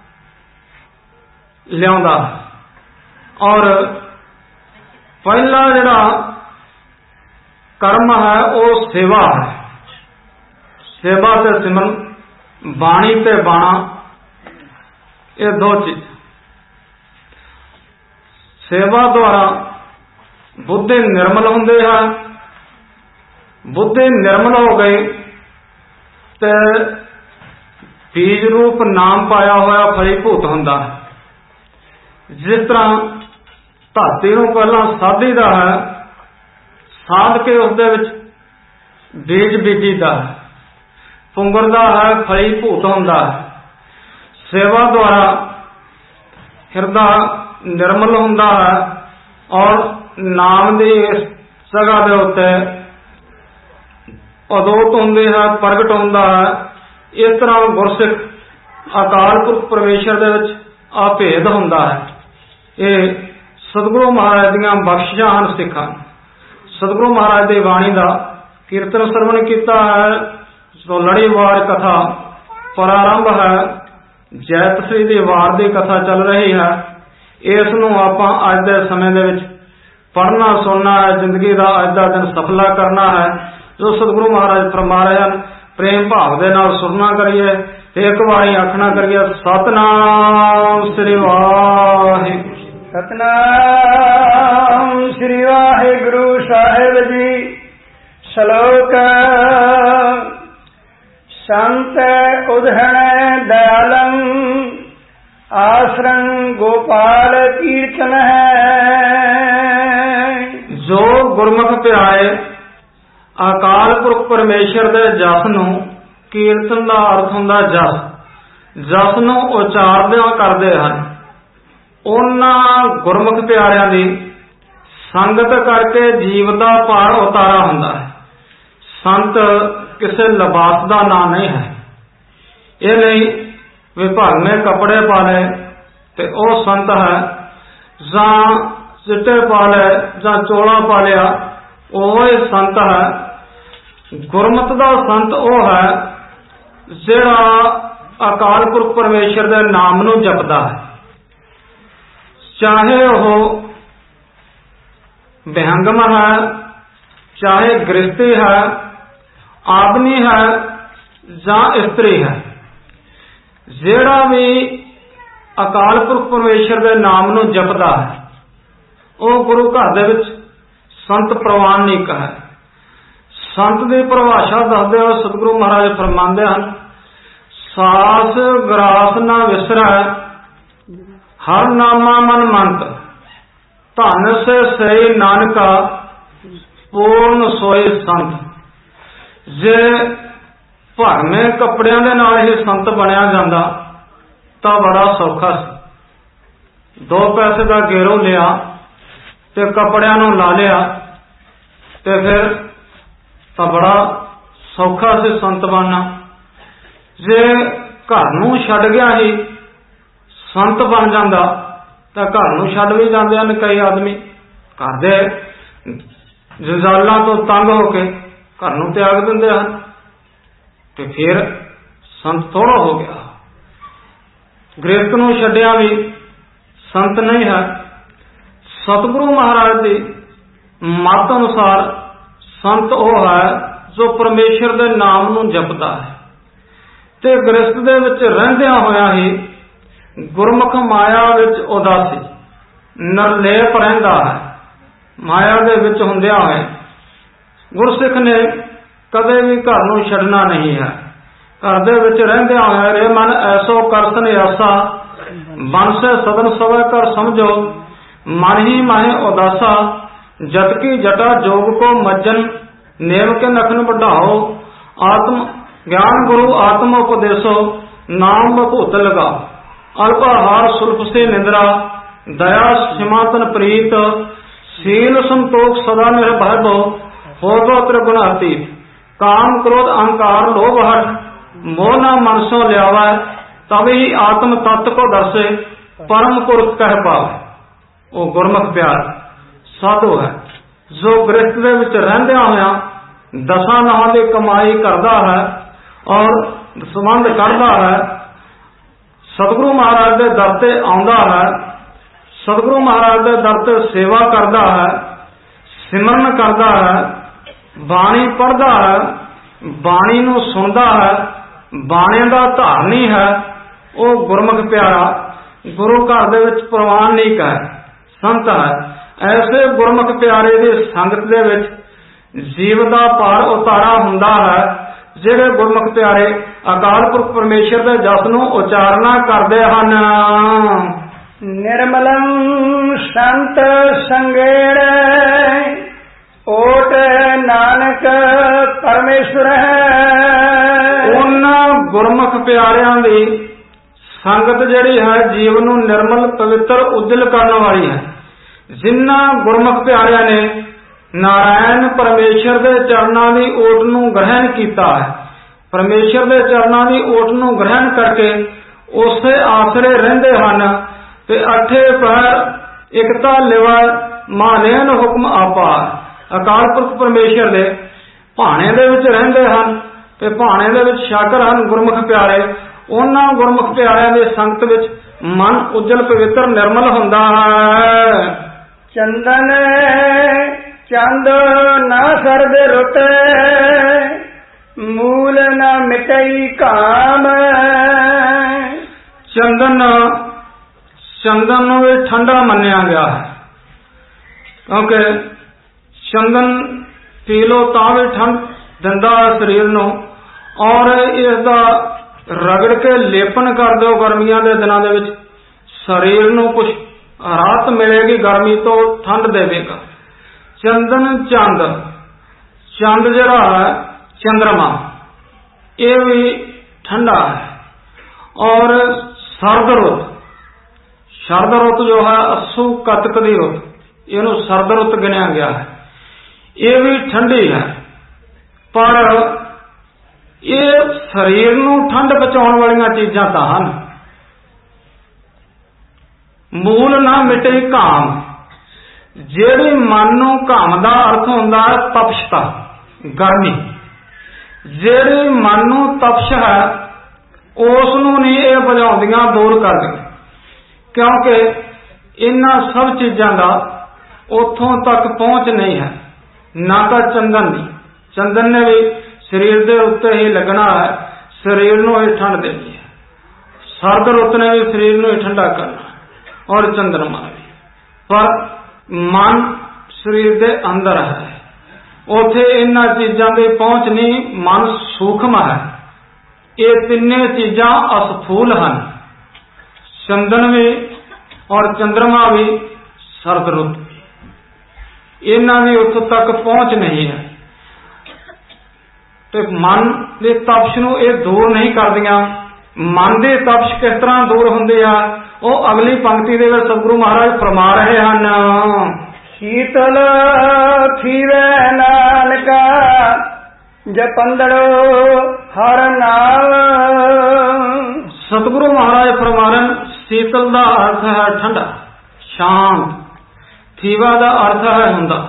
ਲਿਆਉਂਦਾ ਔਰ ਪਹਿਲਾ ਜਿਹੜਾ ਕਰਮ ਹੈ ਉਹ ਸੇਵਾ ਹੈ। ਸੇਵਾ ਤੇ ਸਿਮਰਨ, ਬਾਣੀ ਤੇ ਬਾਣਾ, ਇਹ ਦੋ ਚੀਜ਼। ਸੇਵਾ ਦੁਆਰਾ ਬੁੱਧੀ ਨਿਰਮਲ ਹੁੰਦੇ ਹੈ, ਬੁੱਧੀ ਨਿਰਮਲ ਹੋ ਗਈ ਤੇ ਬੀਜ ਰੂਪ ਨਾਮ ਪਾਇਆ ਹੋਇਆ ਫਲੀਭੂਤ ਹੁੰਦਾ ਹੈ। ਜਿਸ ਤਰ੍ਹਾਂ ਧਰਤੀ ਨੂੰ ਪਹਿਲਾਂ ਸਾਧੀ ਦਾ ਹੈ, ਸਾਧ ਕੇ ਉਸ ਦੇ ਵਿੱਚ ਬੀਜ ਬੀਜੀਦਾ ਹੈ, ਪੁੰਗਰਦਾ ਹੈ, ਫਲੀਭੂਤ ਹੁੰਦਾ ਹੈ। ਸੇਵਾ ਦੁਆਰਾ ਹਿਰਦਾ ਨਿਰਮਲ ਹੁੰਦਾ ਹੈ ਔਰ ਨਾਮ ਦੀ ਜਗ੍ਹਾ ਦੇ ਉੱਤੇ ਅਦੋਤ ਹੁੰਦੇ ਹੈ, ਪ੍ਰਗਟ ਹੁੰਦਾ ਹੈ। ਇਸ ਤਰ੍ਹਾਂ ਗੁਰਸਿੱਖ ਅਕਾਲ ਪੁਰਖ ਪਰਮੇਸ਼ਰ ਦੇ ਵਿੱਚ ਅਭੇਦ ਹੁੰਦਾ ਹੈ। ਇਹ ਸਤਿਗੁਰੂ ਮਹਾਰਾਜ ਦੀਆਂ ਬਖਸ਼ਿਸ਼ਾਂ ਹਨ ਸਿੱਖਾਂ। ਸਤਿਗੁਰੂ ਮਹਾਰਾਜ ਦੀ ਬਾਣੀ ਦਾ ਕੀਰਤਨ ਸਰਵਣ ਕੀਤਾ ਹੈ। ਸੋ ਲੜੀਵਾਰ ਕਥਾ ਪ੍ਰਾਰੰਭ ਹੈ, ਜੈਤ ਸ੍ਰੀ ਦੀ ਵਾਰ ਦੀ ਕਥਾ ਚੱਲ ਰਹੀ ਹੈ। ਇਸ ਨੂੰ ਆਪਾਂ ਅੱਜ ਦੇ ਸਮੇਂ ਦੇ ਵਿੱਚ ਪੜ੍ਹਨਾ ਸੁਣਨਾ ਹੈ, ਜ਼ਿੰਦਗੀ ਦਾ ਅੱਜ ਦਾ ਦਿਨ ਸਫਲਾ ਕਰਨਾ ਹੈ। ਜੋ ਸਤਿਗੁਰੂ ਮਹਾਰਾਜ ਫਰਮਾ ਰਹੇ ਹਨ ਪ੍ਰੇਮ ਭਾਵ ਦੇ ਨਾਲ ਸੁਣਨਾ ਕਰੀਏ ਤੇ ਇੱਕ ਵਾਰੀ ਆਖਣਾ ਕਰੀਏ ਸਤਿਨਾਮ ਸ੍ਰੀ ਵਾਹਿਗੁਰੂ। ਸਤਨਾਮ ਸ੍ਰੀ ਵਾਹਿਗੁਰੂ ਸਾਹਿਬ ਜੀ। ਸ਼ਲੋਕ ਸੰਤ ਉਦਹਣ ਦਇਆਲੰ ਆਸਰੰ ਗੋਪਾਲ ਕੀਰਤਨ ਹੈ। ਜੋ ਗੁਰਮੁਖ ਪਿਆਰੇ ਅਕਾਲ ਪੁਰਖ ਪਰਮੇਸ਼ਰ ਦੇ ਜਸ ਨੂੰ, ਕੀਰਤਨ ਦਾ ਅਰਥ ਹੁੰਦਾ ਜਸ ਨੂੰ ਉਚਾਰਦਿਆਂ ਕਰਦੇ ਹਨ, ਉਹਨਾਂ ਗੁਰਮੁਖ ਪਿਆਰਿਆਂ ਦੀ ਸੰਗਤ ਕਰਕੇ ਜੀਵ ਦਾ ਭਾਰ ਉਤਾਰਾ ਹੁੰਦਾ ਹੈ। ਸੰਤ ਕਿਸੇ ਲਿਬਾਸ ਦਾ ਨਾਂ ਨਹੀਂ ਹੈ। ਇਹ ਨਹੀਂ ਵਿਭਾਗਵੇਂ ਕੱਪੜੇ ਪਾ ਲਏ ਤੇ ਉਹ ਸੰਤ ਹੈ, ਜਾਂ ਚਿੱਟੇ ਪਾ ਲਏ ਜਾਂ ਚੋਲਾ ਪਾ ਲਿਆ ਉਹ ਹੀ ਸੰਤ ਹੈ। ਗੁਰਮਤਿ ਦਾ ਸੰਤ ਉਹ ਹੈ ਜਿਹੜਾ ਅਕਾਲ ਪੁਰਖ ਪਰਮੇਸ਼ਰ ਦੇ ਨਾਮ ਨੂੰ ਜਪਦਾ ਹੈ, ਚਾਹੇ ਉਹ ਵਿਹੰਗਮ ਹੈ, ਚਾਹੇ ਗ੍ਰਸਤੀ ਹੈ, ਆਦਮੀ ਹੈ ਜਾਂ ਇਸਤਰੀ ਹੈ। ਜਿਹੜਾ ਵੀ ਅਕਾਲ ਪੁਰਖ ਪਰਮੇਸ਼ਰ ਦੇ ਨਾਮ ਨੂੰ ਜਪਦਾ ਹੈ ਉਹ ਗੁਰੂ ਘਰ ਦੇ ਵਿੱਚ ਸੰਤ ਪ੍ਰਵਾਨਿਕ ਹੈ। ਸੰਤ ਦੀ ਪਰਿਭਾਸ਼ਾ ਦੱਸਦੇ ਹੋਏ ਸਤਿਗੁਰੂ ਮਹਾਰਾਜ ਫਰਮਾਉਂਦੇ ਹਨ, ਸਾਸ ਗਰਾਸ ਨਾ ਵਿਸਰੈ ਹਰ ਨਾਮਾ ਮਨ ਮੰਤ, ਧਨ ਸੇ ਸਈ ਨਾਨਕਾ ਪੂਰਨ ਸੋਏ ਸੰਤ। ਜੇ ਭਰਵੇਂ ਕੱਪੜਿਆਂ ਦੇ ਨਾਲ ਹੀ ਸੰਤ ਬਣਿਆ ਜਾਂਦਾ ਤਾਂ ਬੜਾ ਸੌਖਾ ਸੀ। 2 ਪੈਸੇ ਦਾ ਗੇਰੋ ਲਿਆ ਤੇ ਕੱਪੜਿਆਂ ਨੂੰ ਲਾ ਲਿਆ ਤੇ ਫਿਰ ਤਾਂ ਬੜਾ ਸੌਖਾ ਸੀ ਸੰਤ ਬਣਨਾ। ਜੇ ਘਰ ਨੂੰ ਛੱਡ ਗਿਆ ਹੀ ਸੰਤ ਬਣ ਜਾਂਦਾ ਤਾਂ ਘਰ ਨੂੰ ਛੱਡ ਵੀ ਜਾਂਦੇ ਹਨ ਕਈ ਆਦਮੀ, ਘਰ ਦੇ ਜੰਜਾਲਾਂ ਤੋਂ ਤੰਗ ਹੋ ਕੇ ਘਰ ਨੂੰ ਤਿਆਗ ਦਿੰਦੇ ਹਨ ਤੇ ਫਿਰ ਸੰਤ ਥੋੜਾ ਹੋ ਗਿਆ। ਗ੍ਰਸਤ ਨੂੰ ਛੱਡਿਆ ਵੀ ਸੰਤ ਨਹੀਂ ਹੈ। ਸਤਿਗੁਰੂ ਮਹਾਰਾਜ ਦੀ ਮੱਤ ਅਨੁਸਾਰ ਸੰਤ ਉਹ ਹੈ ਜੋ ਪਰਮੇਸ਼ਰ ਦੇ ਨਾਮ ਨੂੰ ਜਪਦਾ ਹੈ ਤੇ ਗ੍ਰਸਤ ਦੇ ਵਿੱਚ ਰਹਿੰਦਿਆਂ ਹੋਇਆਂ ਹੀ ਗੁਰਮੁਖ ਮਾਇਆ ਵਿੱਚ ਉਦਾਸੀ ਨਿਰਲੇਪ ਰਹਿੰਦਾ ਹੈ। ਮਾਇਆ ਦੇ ਵਿੱਚ ਹੁੰਦਿਆਂ ਹੋਏ ਗੁਰਸਿੱਖ ਨੇ ਕਦੇ ਵੀ ਘਰ ਨੂੰ ਛੱਡਣਾ ਨਹੀਂ ਹੈ। ਘਰ ਦੇ ਵਿੱਚ ਰਹਿੰਦਿਆਂ ਹੋਇਆ ਰੇ ਮਨ ਐਸੋ ਕਰਸਨ ਆਸਾ, ਬੰਸੇ ਸਦਨ ਸਵੈ ਕਰ ਸਮਝੋ, ਮਨ ਹੀ ਮਾਹੇ ਉਦਾਸਾ, ਜਤ ਕੀ ਜਟਾ ਜੋਗ ਕੋ ਮੱਜਨ, ਨੇਮ ਕੇ ਨਖਨ ਵਢਾਓ, ਆਤਮ ਗਿਆਨ ਗੁਰੂ ਆਤਮ ਉਪਦੇਸੋ, ਨਾਮ ਬਭੂਤ ਲਗਾ, ਅਲਪਾਹਾਰ ਸੁਲਫ ਸੇ ਨਿੰਦਰਾ, ਦਇਆ ਸਿਮਾਤਨ ਪ੍ਰੀਤ, ਸੀਲ ਸੰਤੋਖ ਸਦਾ ਨਿਰਭੈ, ਹੋਦੋ ਤ੍ਰਿਗੁਣਾਤੀ, ਕਾਮ ਕ੍ਰੋਧ ਅਹੰਕਾਰ ਲੋਭ ਹਟ, ਮੋਹ ਨਾ ਮਨ ਸੋ ਲਿਆਵੈ, ਤਬਿ ਆਤਮ ਤਤ ਕੋ ਦਰਸੇ, ਪਰਮ ਪੁਰਖ ਕਹਿ ਪਾਵੈ। ਉਹ ਗੁਰਮੁਖ ਪਿਆਰ ਸਾਧੂ ਹੈ ਜੋ ਗ੍ਰਸਤ ਦੇ ਵਿੱਚ ਰਹਿੰਦਿਆਂ ਹੋਇਆਂ ਦਸਾਂ ਨਾਹਾਂ ਦੀ ਕਮਾਈ ਕਰਦਾ ਹੈ ਔਰ ਸੰਬੰਧ ਕਰਦਾ ਹੈ, ਸਤਿਗੁਰੂ ਮਹਾਰਾਜ ਦੇ ਦਰ ਤੇ ਆਉਂਦਾ ਹੈ, ਸਤਿਗੁਰੂ ਮਹਾਰਾਜ ਦੇ ਦਰ ਤੇ ਸੇਵਾ ਕਰਦਾ ਹੈ, ਸਿਮਰਨ ਕਰਦਾ ਹੈ, ਬਾਣੀ ਪੜ੍ਹਦਾ ਹੈ, ਬਾਣੀ ਨੂੰ ਸੁਣਦਾ ਹੈ, ਬਾਣੀ ਦਾ ਧਾਰਨੀ ਹੈ। ਉਹ ਗੁਰਮੁਖ ਪਿਆਰਾ ਗੁਰੂ ਘਰ ਦੇ ਵਿੱਚ ਪ੍ਰਵਾਨਿਕ ਹੈ, ਸੰਤ ਹੈ। ਐਸੇ ਗੁਰਮੁਖ ਪਿਆਰੇ ਦੀ ਸੰਗਤ ਦੇ ਵਿੱਚ ਜੀਵ ਦਾ ਭਾਰ ਉਤਾਰਾ ਹੁੰਦਾ ਹੈ। ਜਿਹੜੇ ਗੁਰਮੁਖ ਪਿਆਰੇ ਅਕਾਲ ਪੁਰਖ ਪਰਮੇਸ਼ਰ ਦੇ ਜਸ ਨੂੰ ਉਚਾਰਨਾ ਕਰਦੇ ਹਨ। ਨਿਰਮਲੰ ਸੰਤ ਸੰਗੇੜੇ ਓਟ ਨਾਨਕ ਪਰਮੇਸ਼ਰ ਹੈ। ਉਹਨਾਂ ਗੁਰਮੁਖ ਪਿਆਰਿਆਂ ਦੀ ਸੰਗਤ ਜਿਹੜੀ ਹੈ ਜੀਵਨ ਨੂੰ ਨਿਰਮਲ ਪਵਿੱਤਰ ਉਜਲ ਕਰਨ ਵਾਲੀ ਹੈ। ਜਿਨ੍ਹਾਂ ਗੁਰਮੁਖ ਪਿਆਰਿਆਂ ਨੇ ਨਾਰਾਇਣ ਪਰਮੇਸ਼ਰ ਦੇ ਚਰਨਾਂ ਦੀ ਓਟ ਨੂੰ ਗ੍ਰਹਿਣ ਕੀਤਾ ਹੈ, ਪਰਮੇਸ਼ਰ ਦੇ ਚਰਨਾਂ ਦੀ ਓਟ ਨੂੰ ਗ੍ਰਹਿਣ ਕਰਕੇ ਉਸੇ ਆਸਰੇ ਰਹਿੰਦੇ ਹਨ ਤੇ ਅਠੇ ਪਹਿਰ ਇਕਤਾ ਲਿਵਾ ਮਾਨੇਨ ਹੁਕਮ ਆਪਾ। ਅਕਾਲ ਪੁਰਖ ਪਰਮੇਸ਼ਰ ਦੇ ਭਾਣੇ ਦੇ ਵਿੱਚ ਰਹਿੰਦੇ ਹਨ ਤੇ ਭਾਣੇ ਦੇ ਵਿੱਚ ਸ਼ਾਕਰ ਹਨ ਗੁਰਮੁਖ ਪਿਆਰੇ। ਉਹਨਾਂ ਗੁਰਮੁਖ ਪਿਆਰਿਆਂ ਦੇ ਸੰਗਤ ਵਿੱਚ ਮਨ ਉਜਲ ਪਵਿੱਤਰ ਨਿਰਮਲ ਹੁੰਦਾ ਹੈ। ਚੰਦਨ ਚੰਦ ਨਾ ਸਰਦ ਰੁੱਤ, ਮੂਲ ਨਾ ਮਿਟਈ ਕਾਮ। ਚੰਦਨ ਚੰਦਨ ਨੂੰ ਵੀ ਠੰਡਾ ਮੰਨਿਆ ਗਿਆ ਹੈ, ਕਿਉਂਕਿ ਚੰਦਨ ਪੀ ਲਓ ਤਾਂ ਵੀ ਠੰਡ ਦਿੰਦਾ ਹੈ ਸਰੀਰ ਨੂੰ, ਔਰ ਇਸ ਦਾ ਰਗੜ ਕੇ ਲੇਪਨ ਕਰ ਦਿਓ ਗਰਮੀਆਂ ਦੇ ਦਿਨਾਂ ਦੇ ਵਿੱਚ, ਸਰੀਰ ਨੂੰ ਕੁਝ ਰਾਹਤ ਮਿਲੇਗੀ, ਗਰਮੀ ਤੋਂ ਠੰਡ ਦੇਵੇਗਾ। ਚੰਦਨ ਚੰਦ, ਚੰਦ ਜਿਹੜਾ ਹੈ ਚੰਦਰਮਾ, ਇਹ ਵੀ ਠੰਡਾ ਹੈ। ਔਰ ਸਰਦ ਰੁੱਤ, ਸਰਦ ਰੁੱਤ ਜੋ ਹੈ ਅੱਸੂ ਕੱਤਕ ਦੀ ਰੁੱਤ, ਇਹਨੂੰ ਸਰਦ ਰੁੱਤ ਗਿਣਿਆ ਗਿਆ ਹੈ, ਇਹ ਵੀ ਠੰਡੀ ਹੈ। ਪਰ ਇਹ ਸਰੀਰ ਨੂੰ ਠੰਡ ਪਹੁੰਚਾਉਣ ਵਾਲੀਆਂ ਚੀਜ਼ਾਂ ਤਾਂ ਹਨ। ਮੂਲ ਨਾ ਮਿਟੇ ਘਾਮ, ਜਿਹੜੀ ਮਨ ਨੂੰ ਘਾਮ ਦਾ ਅਰਥ ਹੁੰਦਾ ਹੈ ਤਪਸ਼ਤਾ, ਗਰਮੀ। ਜਿਹੜੀ ਮਨ ਨੂੰ ਤਪਸ਼ ਹੈ ਉਸ ਨੂੰ ਨਹੀਂ ਇਹ ਬੁਝਾਉਂਦੀਆਂ, ਦੂਰ ਕਰਦੀਆਂ, ਕਿਉਂਕਿ ਇਹਨਾਂ ਸਭ ਚੀਜ਼ਾਂ ਦਾ ਉੱਥੋਂ ਤੱਕ ਪਹੁੰਚ ਨਹੀਂ ਹੈ, ਨਾ ਤਾਂ ਚੰਦਨ ਦੀ। ਚੰਦਨ ਨੇ ਵੀ ਸਰੀਰ ਦੇ ਉੱਤੇ ਹੀ ਲੱਗਣਾ ਹੈ, ਸਰੀਰ ਨੂੰ ਹੀ ਠੰਡ ਦੇਣੀ ਹੈ। ਸਰਦ ਰੁੱਤ ਨੇ ਵੀ ਸਰੀਰ ਨੂੰ ਹੀ ਠੰਡਾ ਕਰਨਾ, ਔਰ ਚੰਦਰਮਾ ਵੀ। ਪਰ ਮਨ ਸਰੀਰ ਦੇ ਅੰਦਰ ਹੈ, ਉੱਥੇ ਇਹਨਾਂ ਚੀਜ਼ਾਂ ਦੀ ਪਹੁੰਚ ਨਹੀਂ, ਮਨ ਸੂਖਮ ਹੈ। ਇਹ ਤਿੰਨੇ ਚੀਜ਼ਾਂ ਅਸਥੂਲ ਹਨ, ਚੰਦਨ ਵੀ ਔਰ ਚੰਦਰਮਾ ਵੀ, ਸਰਦ ਰੁੱਤ ਵੀ, ਇਹਨਾਂ ਦੀ ਉੱਥੋਂ ਤੱਕ ਪਹੁੰਚ ਨਹੀਂ ਹੈ। ਤੇ ਮਨ ਦੇ ਤਪਸ਼ ਨੂੰ ਇਹ ਦੂਰ ਨਹੀਂ ਕਰਦੀਆਂ। ਮਨ ਦੇ ਤਪਸ਼ ਕਿਸ ਤਰ੍ਹਾਂ ਦੂਰ ਹੁੰਦੇ ਆ, ਉਹ ਅਗਲੀ ਪੰਕਤੀ ਦੇ ਵਿੱਚ ਸਤਿਗੁਰੂ ਮਹਾਰਾਜ ਫਰਮਾ ਰਹੇ ਹਨ। ਸ਼ੀਤਲ ਥੀਵੇ ਨਾਨਕਾ ਜਪੰਦੜੋ ਹਰ ਨਾਮ। ਸਤਿਗੁਰੂ ਮਹਾਰਾਜ ਫਰਮਾ ਰਹੇ, ਸ਼ੀਤਲ ਦਾ ਅਰਥ ਹੈ ਠੰਡਾ, ਸ਼ਾਂਤ। ਥੀਵਾ ਦਾ ਅਰਥ ਹੈ ਹੁੰਦਾ।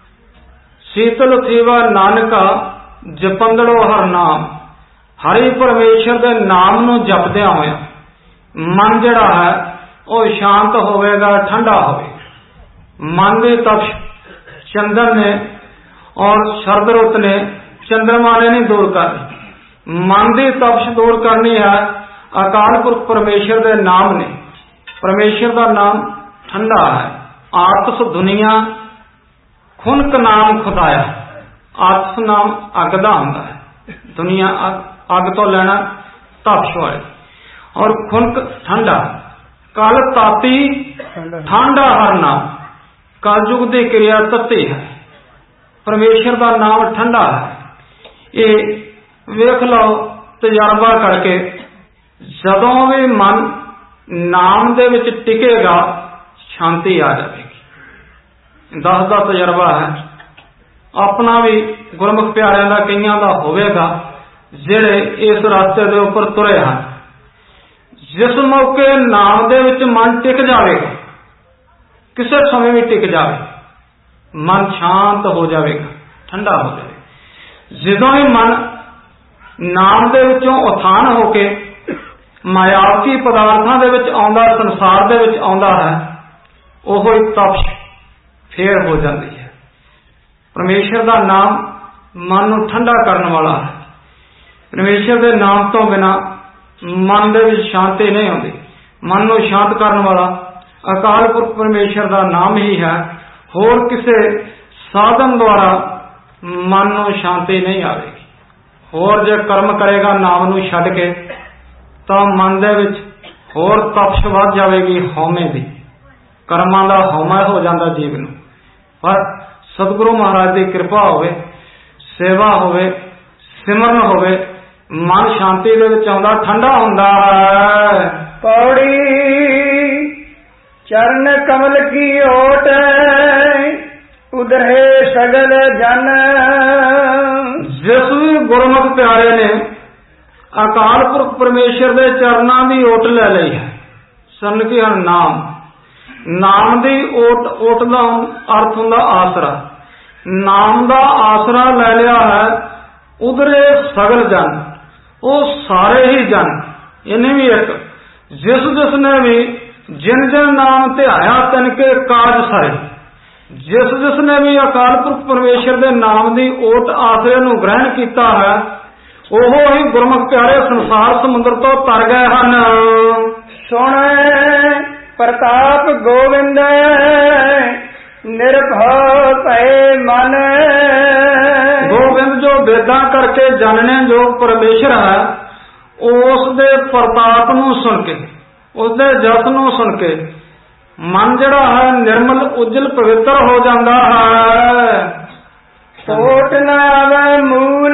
ਸ਼ੀਤਲ ਥੀਵਾ ਨਾਨਕਾ ਜਪੰਦੜੋ ਹਰ ਨਾਮ। ਹਰੀ ਪਰਮੇਸ਼ਰ ਦੇ ਨਾਮ ਨੂੰ ਜਪਦਿਆਂ ਹੋਇਆ ਮਨ ਜਿਹੜਾ ਹੈ ਉਹ ਸ਼ਾਂਤ ਹੋਵੇਗਾ, ਠੰਡਾ ਹੋਵੇਗਾ। ਮਨ ਦੇ ਤਪਸ਼ ਚੰਦਨ ਨੇ ਔਰ ਸਰਦ ਰੁੱਤ ਨੇ, ਚੰਦਰਮਾ ਨੇ ਨਹੀਂ ਦੂਰ ਕਰਨੀ। ਮਨ ਦੀ ਤਪਸ਼ ਦੂਰ ਕਰਨੀ ਹੈ ਅਕਾਲ ਪੁਰਖ ਪਰਮੇਸ਼ਰ ਦੇ ਨਾਮ ਨੇ। ਪਰਮੇਸ਼ਰ ਦਾ ਨਾਮ ਠੰਡਾ ਹੈ। ਆਤਸ ਦੁਨੀਆ ਖੁਨਕ ਨਾਮ ਖੁਦਾਇਆ। ਆਤਸ ਨਾਮ ਅੱਗ ਦਾ ਹੁੰਦਾ ਹੈ, ਦੁਨੀਆ ਅੱਗ ਤੋਂ ਲੈਣਾ ਤਪਸ਼ ਵਾਲੇ, ਔਰ ਖੁਨਕ ਠੰਡਾ। ਕਲ ਤਾਤੀ ਠੰਡਾ ਹਰ ਨਾਮ। ਕਲਯੁਗ ਦੀ ਕਿਰਿਆ ਤਤੀ ਹੈ, ਪਰਮੇਸ਼ਰ ਦਾ ਨਾਮ ਠੰਡਾ ਹੈ। ਇਹ ਵੇਖ ਲਓ ਤਜਰਬਾ ਕਰਕੇ, ਜਦੋਂ ਵੀ ਮਨ ਨਾਮ ਦੇ ਵਿੱਚ ਟਿਕੇਗਾ ਸ਼ਾਂਤੀ ਆ ਜਾਵੇਗੀ। ਦੱਸ ਦਾ ਤਜਰਬਾ ਹੈ, ਆਪਣਾ ਵੀ ਗੁਰਮੁਖ ਪਿਆਰਿਆਂ ਦਾ ਕਈਆਂ ਦਾ ਹੋਵੇਗਾ ਜਿਹੜੇ ਇਸ ਰਸਤੇ ਦੇ ਉੱਪਰ ਤੁਰੇ ਹਨ। ਜਿਸ ਮੌਕੇ ਨਾਮ ਦੇ ਵਿੱਚ ਮਨ ਟਿਕ ਜਾਵੇਗਾ, ਕਿਸੇ ਸਮੇਂ ਵੀ ਟਿਕ ਜਾਵੇ, ਮਨ ਸ਼ਾਂਤ ਹੋ ਜਾਵੇਗਾ, ਠੰਡਾ ਹੋ ਜਾਵੇਗਾ। ਜਦੋਂ ਹੀ ਮਨ ਨਾਮ ਦੇ ਵਿੱਚੋਂ ਉਥਾਨ ਹੋ ਕੇ ਮਾਇਆਵੀ ਪਦਾਰਥਾਂ ਦੇ ਵਿੱਚ ਆਉਂਦਾ, ਸੰਸਾਰ ਦੇ ਵਿੱਚ ਆਉਂਦਾ ਹੈ, ਉਹ ਹੀ ਤਪਸ਼ ਫੇਰ ਹੋ ਜਾਂਦੀ ਹੈ। ਪਰਮੇਸ਼ਰ ਦਾ ਨਾਮ ਮਨ ਨੂੰ ਠੰਡਾ ਕਰਨ ਵਾਲਾ ਹੈ। ਪਰਮੇਸ਼ਰ ਦੇ ਨਾਮ ਤੋਂ ਬਿਨਾਂ ਮਨ ਦੇ ਵਿੱਚ ਸ਼ਾਂਤੀ ਨਹੀਂ ਆਉਂਦੀ। ਮਨ ਨੂੰ ਸ਼ਾਂਤ ਕਰਨ ਵਾਲਾ ਅਕਾਲ ਪੁਰਖ ਪਰਮੇਸ਼ਰ ਦਾ ਨਾਮ ਹੀ ਹੈ। ਹੋਰ ਕਿਸੇ ਸਾਧਨ ਦੁਆਰਾ ਮਨ ਨੂੰ ਸ਼ਾਂਤੀ ਨਹੀਂ ਆਵੇਗੀ। ਹੋਰ ਜੇ ਕਰਮ ਕਰੇਗਾ ਨਾਮ ਨੂੰ ਛੱਡ ਕੇ, ਤਾਂ ਮਨ ਦੇ ਵਿੱਚ ਹੋਰ ਤਪਸ਼ ਵੱਧ ਜਾਵੇਗੀ, ਹਉਮੈ ਦੀ। ਕਰਮਾਂ ਦਾ ਹਉਮੈ ਹੋ ਜਾਂਦਾ ਜੀਵ ਨੂੰ। ਪਰ ਸਤਿਗੁਰੂ ਮਹਾਰਾਜ ਦੀ ਕਿਰਪਾ ਹੋਵੇ, ਸੇਵਾ ਹੋਵੇ, ਸਿਮਰਨ ਹੋਵੇ, ਮਨ ਸ਼ਾਂਤੀ ਦੇ ਵਿੱਚ ਆਉਂਦਾ, ਠੰਡਾ ਹੁੰਦਾ ਹੈ। ਪੌੜੀ ਚਰਨ ਕਮਲ ਕੀ ਓਟ ਉਧਰੇ ਸਗਲ ਜਨ। ਜਿਸ ਵੀ ਗੁਰਮੁਖ ਪਿਆਰੇ ਨੇ ਅਕਾਲ ਪੁਰਖ ਪਰਮੇਸ਼ਰ ਦੇ ਚਰਨਾਂ ਦੀ ਓਟ ਲੈ ਲਈ ਹੈ, ਸਨ ਕੀ ਹਨ ਨਾਮ। ਨਾਮ ਦੀ ਓਟ, ਓਟ ਦਾ ਅਰਥ ਹੁੰਦਾ ਆਸਰਾ। ਨਾਮ ਦਾ ਆਸਰਾ ਲੈ ਲਿਆ ਹੈ, ਉਧਰੇ ਸਗਲ ਜਨ, ਉਹ ਸਾਰੇ ਹੀ ਜਨ। ਇਹਨੇ ਵੀ ਇੱਕ, ਜਿਸ ਨੇ ਵੀ ਜਿਨ ਜਿਨ ਨਾਮ ਧਿਆਇਆ ਤਿਨ ਕੇ ਕਾਜ ਸਾਰੇ। ਜਿਸ ਨੇ ਵੀ ਅਕਾਲ ਪੁਰਖ ਪਰਮੇਸ਼ਰ ਦੇ ਨਾਮ ਦੀ ਓਟ ਆਸਰੇ ਨੂੰ ਗ੍ਰਹਿਣ ਕੀਤਾ ਹੈ, ਉਹ ਹੀ ਗੁਰਮੁਖ ਪਿਆਰੇ ਸੰਸਾਰ ਸਮੁੰਦਰ ਤੋਂ ਤਰ ਗਏ ਹਨ। ਸੁਣ ਪ੍ਰਤਾਪ ਗੋਵਿੰਦ ਨਿਰਭਉ ਭਏ ਮਨ। ਗੋਬਿੰਦ ਜੋ ਵੇਦਾਂ ਕਰਕੇ ਜਾਣਨੇ ਜੋ ਪਰਮੇਸ਼ਰ ਹੈ, ਉਸ ਦੇ ਪ੍ਰਤਾਪ ਨੂੰ ਸੁਣ ਕੇ, ਉਸ ਦੇ ਜਸ ਨੂੰ ਸੁਣ ਕੇ ਮਨ ਜਿਹੜਾ ਹੈ ਨਿਰਮਲ ਉਜਲ ਪਵਿੱਤਰ ਹੋ ਜਾਂਦਾ ਹੈ। ਸੋਟ ਨ ਆਵੇ ਮੂਲ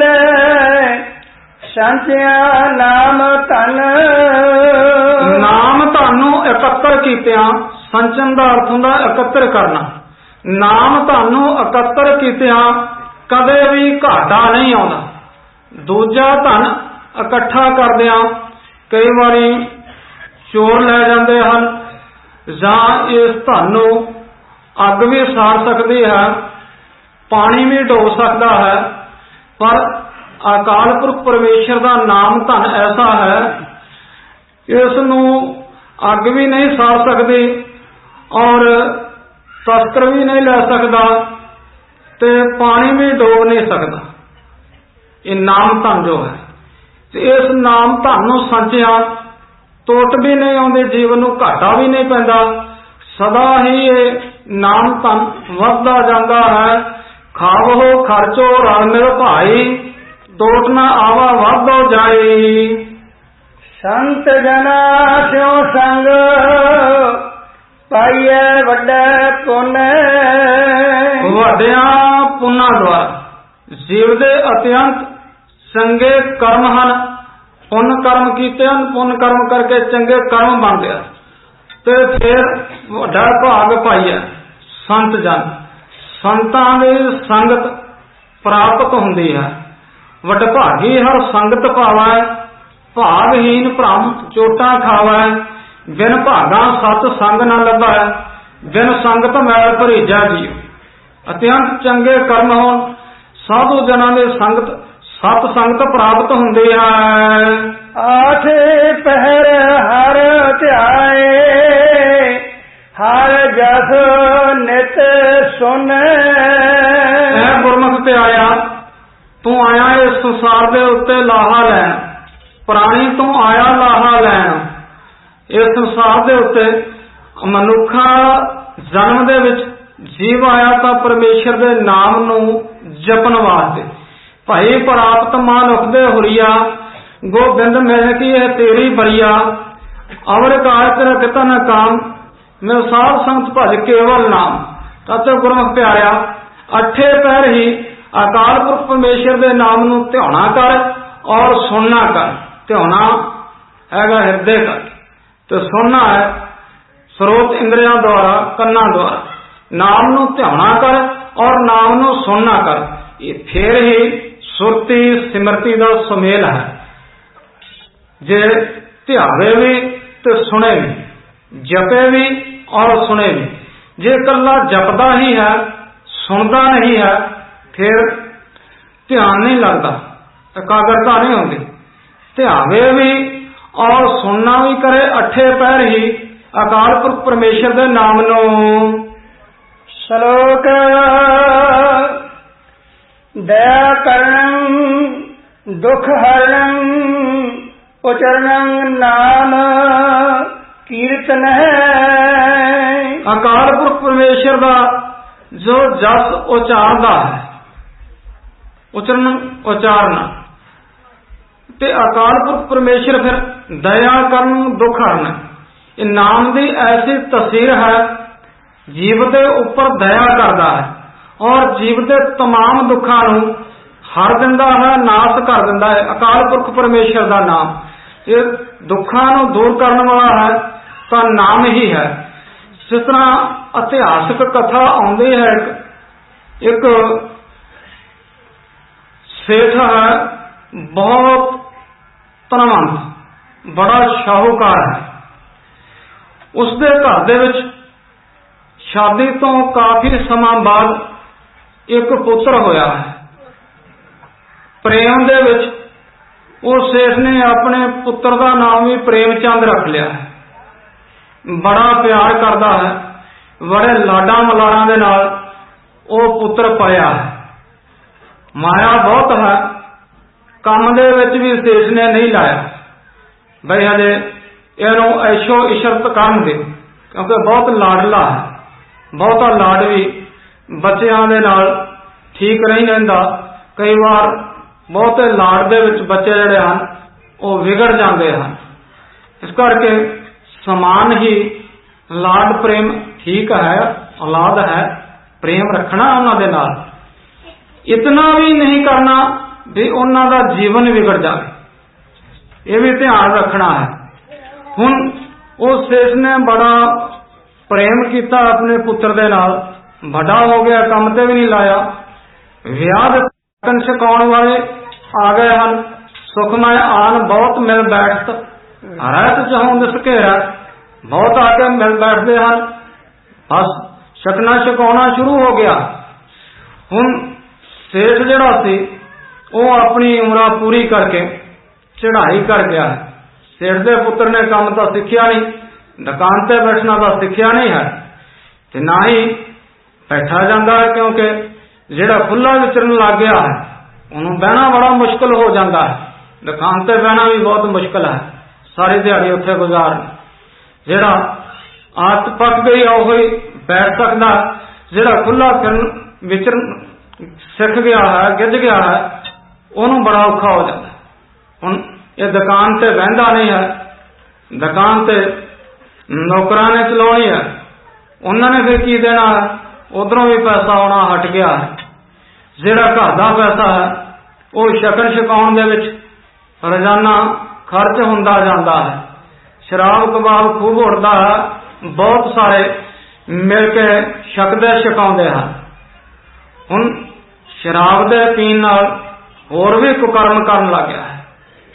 ਸੰਚਿਆ ਨਾਮ ਧਨ। ਨਾਮ ਧਨ ਨੂੰ ਇਕੱਤਰ ਕੀਤਿਆਂ, ਸੰਚਨ ਦਾ ਅਰਥ ਹੁੰਦਾ ਇਕੱਤਰ ਕਰਨਾ। ਨਾਮ ਧਨ ਨੂੰ ਇਕੱਤਰ ਕੀਤਿਆਂ ਕਦੇ ਵੀ ਘਾਟਾ ਨਹੀਂ ਆਉਂਦਾ। ਦੂਜਾ ਧਨ ਇਕੱਠਾ ਕਰਦਿਆਂ ਕਈ ਵਾਰੀ ਚੋਰ ਲੈ ਜਾਂਦੇ ਹਨ, ਜਾਂ ਇਸ ਧਨ ਨੂੰ ਅੱਗ ਵੀ ਸਾੜ ਸਕਦੀ ਹੈ, ਪਾਣੀ ਵੀ ਡੋਬ ਸਕਦਾ ਹੈ। ਪਰ ਅਕਾਲ ਪੁਰਖ ਪਰਮੇਸ਼ਰ ਦਾ ਨਾਮ ਧਨ ਐਸਾ ਹੈ, ਇਸ ਨੂੰ ਅੱਗ ਵੀ ਨਹੀਂ ਸਾੜ ਸਕਦੀ ਔਰ ਤਸਕਰ ਵੀ ਨਹੀਂ ਲੈ ਸਕਦਾ ਤੇ ਪਾਣੀ ਵੀ ਡੋਬ ਨਹੀਂ ਸਕਦਾ। ਇਹ ਨਾਮ ਧਨ ਜੋ ਹੈ, ਤੇ ਇਸ ਨਾਮ ਧਨ ਨੂੰ ਸੰਚਿਆ ਟੁੱਟ ਵੀ ਨਹੀਂ ਆਉਂਦੀ, ਜੀਵਨ ਨੂੰ ਘਾਟਾ ਵੀ ਨਹੀਂ ਪੈਂਦਾ। ਸਦਾ ਹੀ ਇਹ ਨਾਮ ਧਨ ਵੱਧਦਾ ਜਾਂਦਾ ਹੈ। ਖਾਵੋ ਖਰਚੋ ਰਲ ਮਿਲ ਭਾਈ, ਟੋਟ ਨਾ ਆਵਾ ਵਾਧੋ ਜਾਈ। ਸੰਤ ਜਨਾ ਸਿਉ ਸੰਗ ਪਾਈਐ ਵੱਡਾ ਪੁੰਨ। ਵੱਡਿਆਂ ਪੁੰਨਾਂ ਦੁਆਰਾ ਜੀਵ ਦੇ ਅਤਿਅੰਤ ਚੰਗੇ ਕਰਮ ਹਨ। ਪੁੰਨ ਕਰਮ ਕੀਤੇ ਹਨ, ਪੁੰਨ ਕਰਮ ਕਰਕੇ ਚੰਗੇ ਕਰਮ ਬਣਦੇ ਆ ਤੇ ਫਿਰ ਵੱਡਾ ਭਾਗ ਪਾਈਐ ਸੰਤ ਜਨ। ਸੰਤਾਂ ਦੀ ਸੰਗਤ ਪ੍ਰਾਪਤ ਹੁੰਦੀ ਹੈ। ਵਡਭਾਗੀ ਹਰ ਸੰਗਤ ਭਾਵੈ, ਭਾਗਹੀਨ ਭ੍ਰਮ ਚੋਟਾਂ ਖਾਵੈ। ਬਿਨ ਭਾਗਾ ਸਤ ਸੰਗ ਨਾ ਲੱਭੈ, ਬਿਨ ਸੰਗਤ ਮੈਲ ਭਰੀਜਾ ਜੀਉ। ਅਤਿਅੰਤ ਚੰਗੇ ਕਰਮ ਹੋਣ, ਸਾਧੂ ਜਨਾਂ ਦੀ ਸੰਗਤ ਸਤ ਸੰਗਤ ਪ੍ਰਾਪਤ ਹੁੰਦੀ ਹੈ। ਆਠੇ ਪਹਿਰ ਹਰ ਧਿਆਏ, ਹਰ ਜਸ ਨਿਤ ਸੁਨ। ਐ ਗੁਰਮੁਖ ਧਿਆਇਆ, ਤੂੰ ਆਇਆ ਇਸ ਸੰਸਾਰ ਦੇ ਉੱਤੇ ਲਾਹਾ ਲੈਣ। ਪ੍ਰਾਣੀ ਤੂੰ ਆਇਆ ਲਾਹਾ ਲੈਣ। ਇਸ ਸੰਸਾਰ ਦੇ ਉੱਤੇ ਮਨੁੱਖਾ ਜਨਮ ਦੇ ਵਿੱਚ ਜੀਵ ਆਇਆ ਤਾਂ ਪਰਮੇਸ਼ਰ ਦੇ ਨਾਮ ਨੂੰ ਜਪਣ ਵਾਸਤੇ। ਭਾਈ ਪ੍ਰਾਪਤ ਮਾਨੁਖ ਦੇ ਹੁਰੀਆ, ਗੋਬਿੰਦ ਮਿਲ ਕੀ ਹੈ ਤੇਰੀ ਬਰੀਆ। ਅਵਰ ਕਾਜ ਤੇਰਾ ਕਿਤਾ ਨਾ ਕਾਮ, ਮੈਂ ਸਾਧ ਸੰਗਤ ਭਜ ਕੇਵਲ ਨਾਮ। ਤਤ ਗੁਰਮੁਖ ਪਿਆਰਿਆ, ਅੱਠੇ ਪਹਿਰ ਹੀ ਅਕਾਲ ਪੁਰਖ ਪਰਮੇਸ਼ਰ ਦੇ ਨਾਮ ਨੂੰ ਧਿਆਉਣਾ ਕਰ ਔਰ ਸੁਣਨਾ ਕਰ। ਧਿਆਉਣਾ ਹੈਗਾ ਹਿਰਦੇ ਕਰ ਤੇ ਸੁਣਨਾ ਹੈ ਸਰੋਤ ਇੰਦਰੀਆਂ ਦੁਆਰਾ, ਕੰਨਾਂ ਦੁਆਰਾ। ਨਾਮ ਨੂੰ ਧਿਆਉਣਾ ਕਰ ਔਰ ਨਾਮ ਨੂੰ ਸੁਣਨਾ ਕਰ। ਇਹ ਫੇਰ ਹੀ ਸੁਰਤੀ ਸਿਮਰਤੀ ਦਾ ਸੁਮੇਲ ਹੈ। ਜੇ ਧਿਆਵੇ ਵੀ ਤੇ ਸੁਣੇ ਵੀ, ਜਪੇ ਵੀ ਔਰ ਸੁਣੇ ਵੀ। ਜੇ ਇਕੱਲਾ ਜਪਦਾ ਹੀ ਹੈ, ਸੁਣਦਾ ਨਹੀਂ ਹੈ, ਫਿਰ ਧਿਆਨ ਨਹੀਂ ਲੱਗਦਾ, ਇਕਾਗਰਤਾ ਨਹੀਂ ਹੁੰਦੀ। ਧਿਆਵੇ ਵੀ ਔਰ ਸੁਣਨਾ ਵੀ ਕਰੇ, ਅੱਠੇ ਪਹਿਰ ਹੀ ਅਕਾਲ ਪੁਰਖ ਪਰਮੇਸ਼ਰ ਦੇ ਨਾਮ ਨੂੰ। ਸ਼ਲੋਕ ਦਇਆ ਕਰਨੰ ਦੁਖ ਹਰਣੰ, ਉਚਰਨੰ ਨਾਮ ਕੀਰਤਨ ਹੈ। ਅਕਾਲ ਪੁਰਖ ਪਰਮੇਸ਼ਰ ਦਾ ਜੋ ਜਸ ਉਚਾਰਦਾ ਹੈ, ਉਚਰਨ ਉਚਾਰਨਾ, ਤੇ ਅਕਾਲ ਪੁਰਖ ਪਰਮੇਸ਼ਰ ਫਿਰ ਦਇਆ ਕਰਨ ਦੁੱਖ ਹਰਨਾ। ਇਹ ਨਾਮ ਦੀ ਐਸੀ ਤਸਵੀਰ ਹੈ, ਜੀਵ ਦੇ ਉੱਪਰ ਦਇਆ ਕਰਦਾ ਹੈ ਔਰ ਜੀਵ ਦੇ तमाम ਦੁੱਖਾਂ ਨੂੰ ਹਰ ਦਿੰਦਾ ਹੈ, ਨਾਸ਼ ਕਰ ਦਿੰਦਾ ਹੈ। ਅਕਾਲ ਪੁਰਖ ਪਰਮੇਸ਼ਰ ਦਾ ਨਾਮ ਇਹ ਦੁੱਖਾਂ ਨੂੰ ਦੂਰ ਕਰਨ ਵਾਲਾ ਹੈ ਤਾਂ ਨਾਮ ਹੀ ਹੈ। ਜਿਸ ਤਰ੍ਹਾਂ ਇਤਿਹਾਸਕ ਕਥਾ ਆਉਂਦੀ ਹੈ, ਇੱਕ ਸੇਠ ਹੈ, ਬਹੁਤ ਧਨਵੰਤ, ਬੜਾ ਸ਼ਾਹੂਕਾਰ ਹੈ। ਉਸਦੇ ਘਰ ਦੇ ਵਿੱਚ ਸ਼ਾਦੀ ਤੋਂ ਕਾਫੀ ਸਮਾਂ ਬਾਅਦ ਇੱਕ ਪੁੱਤਰ ਹੋਇਆ ਹੈ। ਪ੍ਰੇਮ ਦੇ ਵਿੱਚ ਉਹ ਸੇਠ ਨੇ ਆਪਣੇ ਪੁੱਤਰ ਦਾ ਨਾਮ ਵੀ ਪ੍ਰੇਮ ਚੰਦ ਰੱਖ ਲਿਆ ਹੈ। ਬੜਾ ਪਿਆਰ ਕਰਦਾ ਹੈ, ਬੜੇ ਲਾਡਾਂ ਮਲਾਰਾਂ ਦੇ ਨਾਲ ਉਹ ਪੁੱਤਰ ਪਾਇਆ ਹੈ। ਮਾਇਆ ਬਹੁਤ ਹੈ, ਕੰਮ ਦੇ ਵਿੱਚ ਵੀ ਸੇਠ ਨੇ ਨਹੀਂ ਲਾਇਆ ਬਈ ਹਜੇ ਇਹਨੂੰ ਐਸ਼ੋ ਇਸ਼ਰਤ ਕਰਨ ਦੇ, ਕਿਉਂਕਿ ਬਹੁਤ ਲਾਡਲਾ ਹੈ। ਬਹੁਤਾ ਲਾਡ ਵੀ ਬੱਚਿਆਂ ਦੇ ਨਾਲ ਠੀਕ ਨਹੀਂ ਰਹਿੰਦਾ। ਕਈ ਵਾਰ ਬਹੁਤੇ ਲਾਡ ਦੇ ਵਿੱਚ ਬੱਚੇ ਜਿਹੜੇ ਹਨ ਉਹ ਵਿਗੜ ਜਾਂਦੇ ਹਨ। ਇਸ ਕਰਕੇ ਸਮਾਨ ਹੀ ਲਾਡ ਪ੍ਰੇਮ ਠੀਕ ਹੈ, ਔਲਾਦ ਹੈ, ਪ੍ਰੇਮ ਰੱਖਣਾ ਉਹਨਾਂ ਦੇ ਨਾਲ। ਇਤਨਾ ਵੀ ਨਹੀਂ ਕਰਨਾ ਵੀ ਉਹਨਾਂ ਦਾ ਜੀਵਨ ਵਿਗੜ ਜਾਵੇ, ਇਹ ਵੀ ਧਿਆਨ ਰੱਖਣਾ ਹੈ। ਹੁਣ ਉਸ ਸੇਠ ਨੇ ਬੜਾ ਪ੍ਰੇਮ ਕੀਤਾ ਆਪਣੇ ਪੁੱਤਰ ਦੇ ਨਾਲ, ਵੱਡਾ ਹੋ ਗਿਆ, ਕੰਮ ਤੇ ਵੀ ਨਹੀਂ ਲਾਇਆ। ਵਿਆਹ ਦੇ ਸ਼ਗਨ ਛਕਾਉਣ ਵਾਲੇ ਆ ਗਏ ਹਨ। ਸੁਖਮय ਆਨ ਬਹੁਤ ਮਿਲ ਬੈਠਤ, ਰਹਿਤ ਚਾਹੁੰਦ ਸਕੇਰਾ, ਬਹੁਤ ਆ ਕੇ ਮਿਲ ਬੈਠਦੇ ਹਨ। ਬਸ ਛਕਣਾ ਛਕਾਉਣਾ ਸ਼ੁਰੂ ਹੋ ਗਿਆ। ਹੁਣ ਸੇਠ ਜਿਹੜਾ ਸੀ ਉਹ ਆਪਣੀ ਉਮਰਾਂ ਪੂਰੀ ਕਰਕੇ ਚੜ੍ਹਾਈ ਕਰ ਗਿਆ। ਸੇਠ ਦੇ ਪੁੱਤਰ ਨੇ ਕੰਮ ਤਾਂ ਸਿੱਖਿਆ ਨਹੀਂ, ਦੁਕਾਨ ਤੇ ਬੈਠਣਾ ਤਾਂ ਸਿੱਖਿਆ ਨਹੀਂ ਹੈ, ਤੇ ਨਾ ਹੀ ਬੈਠਾ ਜਾਂਦਾ ਹੈ, ਕਿਉਂਕਿ ਜਿਹੜਾ ਖੁੱਲਾ ਵਿਚਰਨ ਲੱਗ ਗਿਆ ਹੈ ਉਹਨੂੰ ਬਹਿਣਾ ਬੜਾ ਮੁਸ਼ਕਲ ਹੋ ਜਾਂਦਾ ਹੈ। ਦੁਕਾਨ ਤੇ ਬਹਿਣਾ ਵੀ ਬਹੁਤ ਮੁਸ਼ਕਲ ਹੈ, ਸਾਰੀ ਦਿਹਾੜੀ ਉੱਥੇ ਗੁਜ਼ਾਰਨ। ਜਿਹੜਾ ਆਦਤ ਪੱਕ ਗਈ ਆ ਉਹ ਹੀ ਬੈਠ ਸਕਦਾ। ਜਿਹੜਾ ਖੁੱਲਾ ਵਿਚਰਨ ਸਿੱਖ ਗਿਆ ਹੈ, ਗਿੱਝ ਗਿਆ ਹੈ, ਉਹਨੂੰ ਬੜਾ ਔਖਾ ਹੋ ਜਾਂਦਾ। ਹੁਣ ਇਹ ਦੁਕਾਨ ਤੇ ਬਹਿੰਦਾ ਨਹੀਂ ਹੈ, ਦੁਕਾਨ ਤੇ ਨੌਕਰਾਂ ਨੇ ਚਲਾਉਣੀ ਹੈ, ਉਹਨਾਂ ਨੇ ਫਿਰ ਕੀ ਦੇਣਾ ਹੈ, ਉਧਰੋਂ ਵੀ ਪੈਸਾ ਆਉਣਾ ਹਟ ਗਿਆ ਹੈ। ਜਿਹੜਾ ਘਰ ਦਾ ਪੈਸਾ ਹੈ ਉਹ ਛਕਣ ਛਕਾਉਣ ਦੇ ਵਿੱਚ ਰੋਜ਼ਾਨਾ ਖਰਚ ਹੁੰਦਾ ਜਾਂਦਾ ਹੈ। ਸ਼ਰਾਬ ਕਬਾਬ ਖੂਬ ਉੜਦਾ ਹੈ, ਬਹੁਤ ਸਾਰੇ ਮਿਲ ਕੇ ਛਕਦੇ ਛਕਾਉਂਦੇ ਹਨ। ਹੁਣ ਸ਼ਰਾਬ ਦੇ ਪੀਣ ਨਾਲ ਹੋਰ ਵੀ ਕੁਕਰਮ ਕਰਨ ਲੱਗ ਗਿਆ ਹੈ।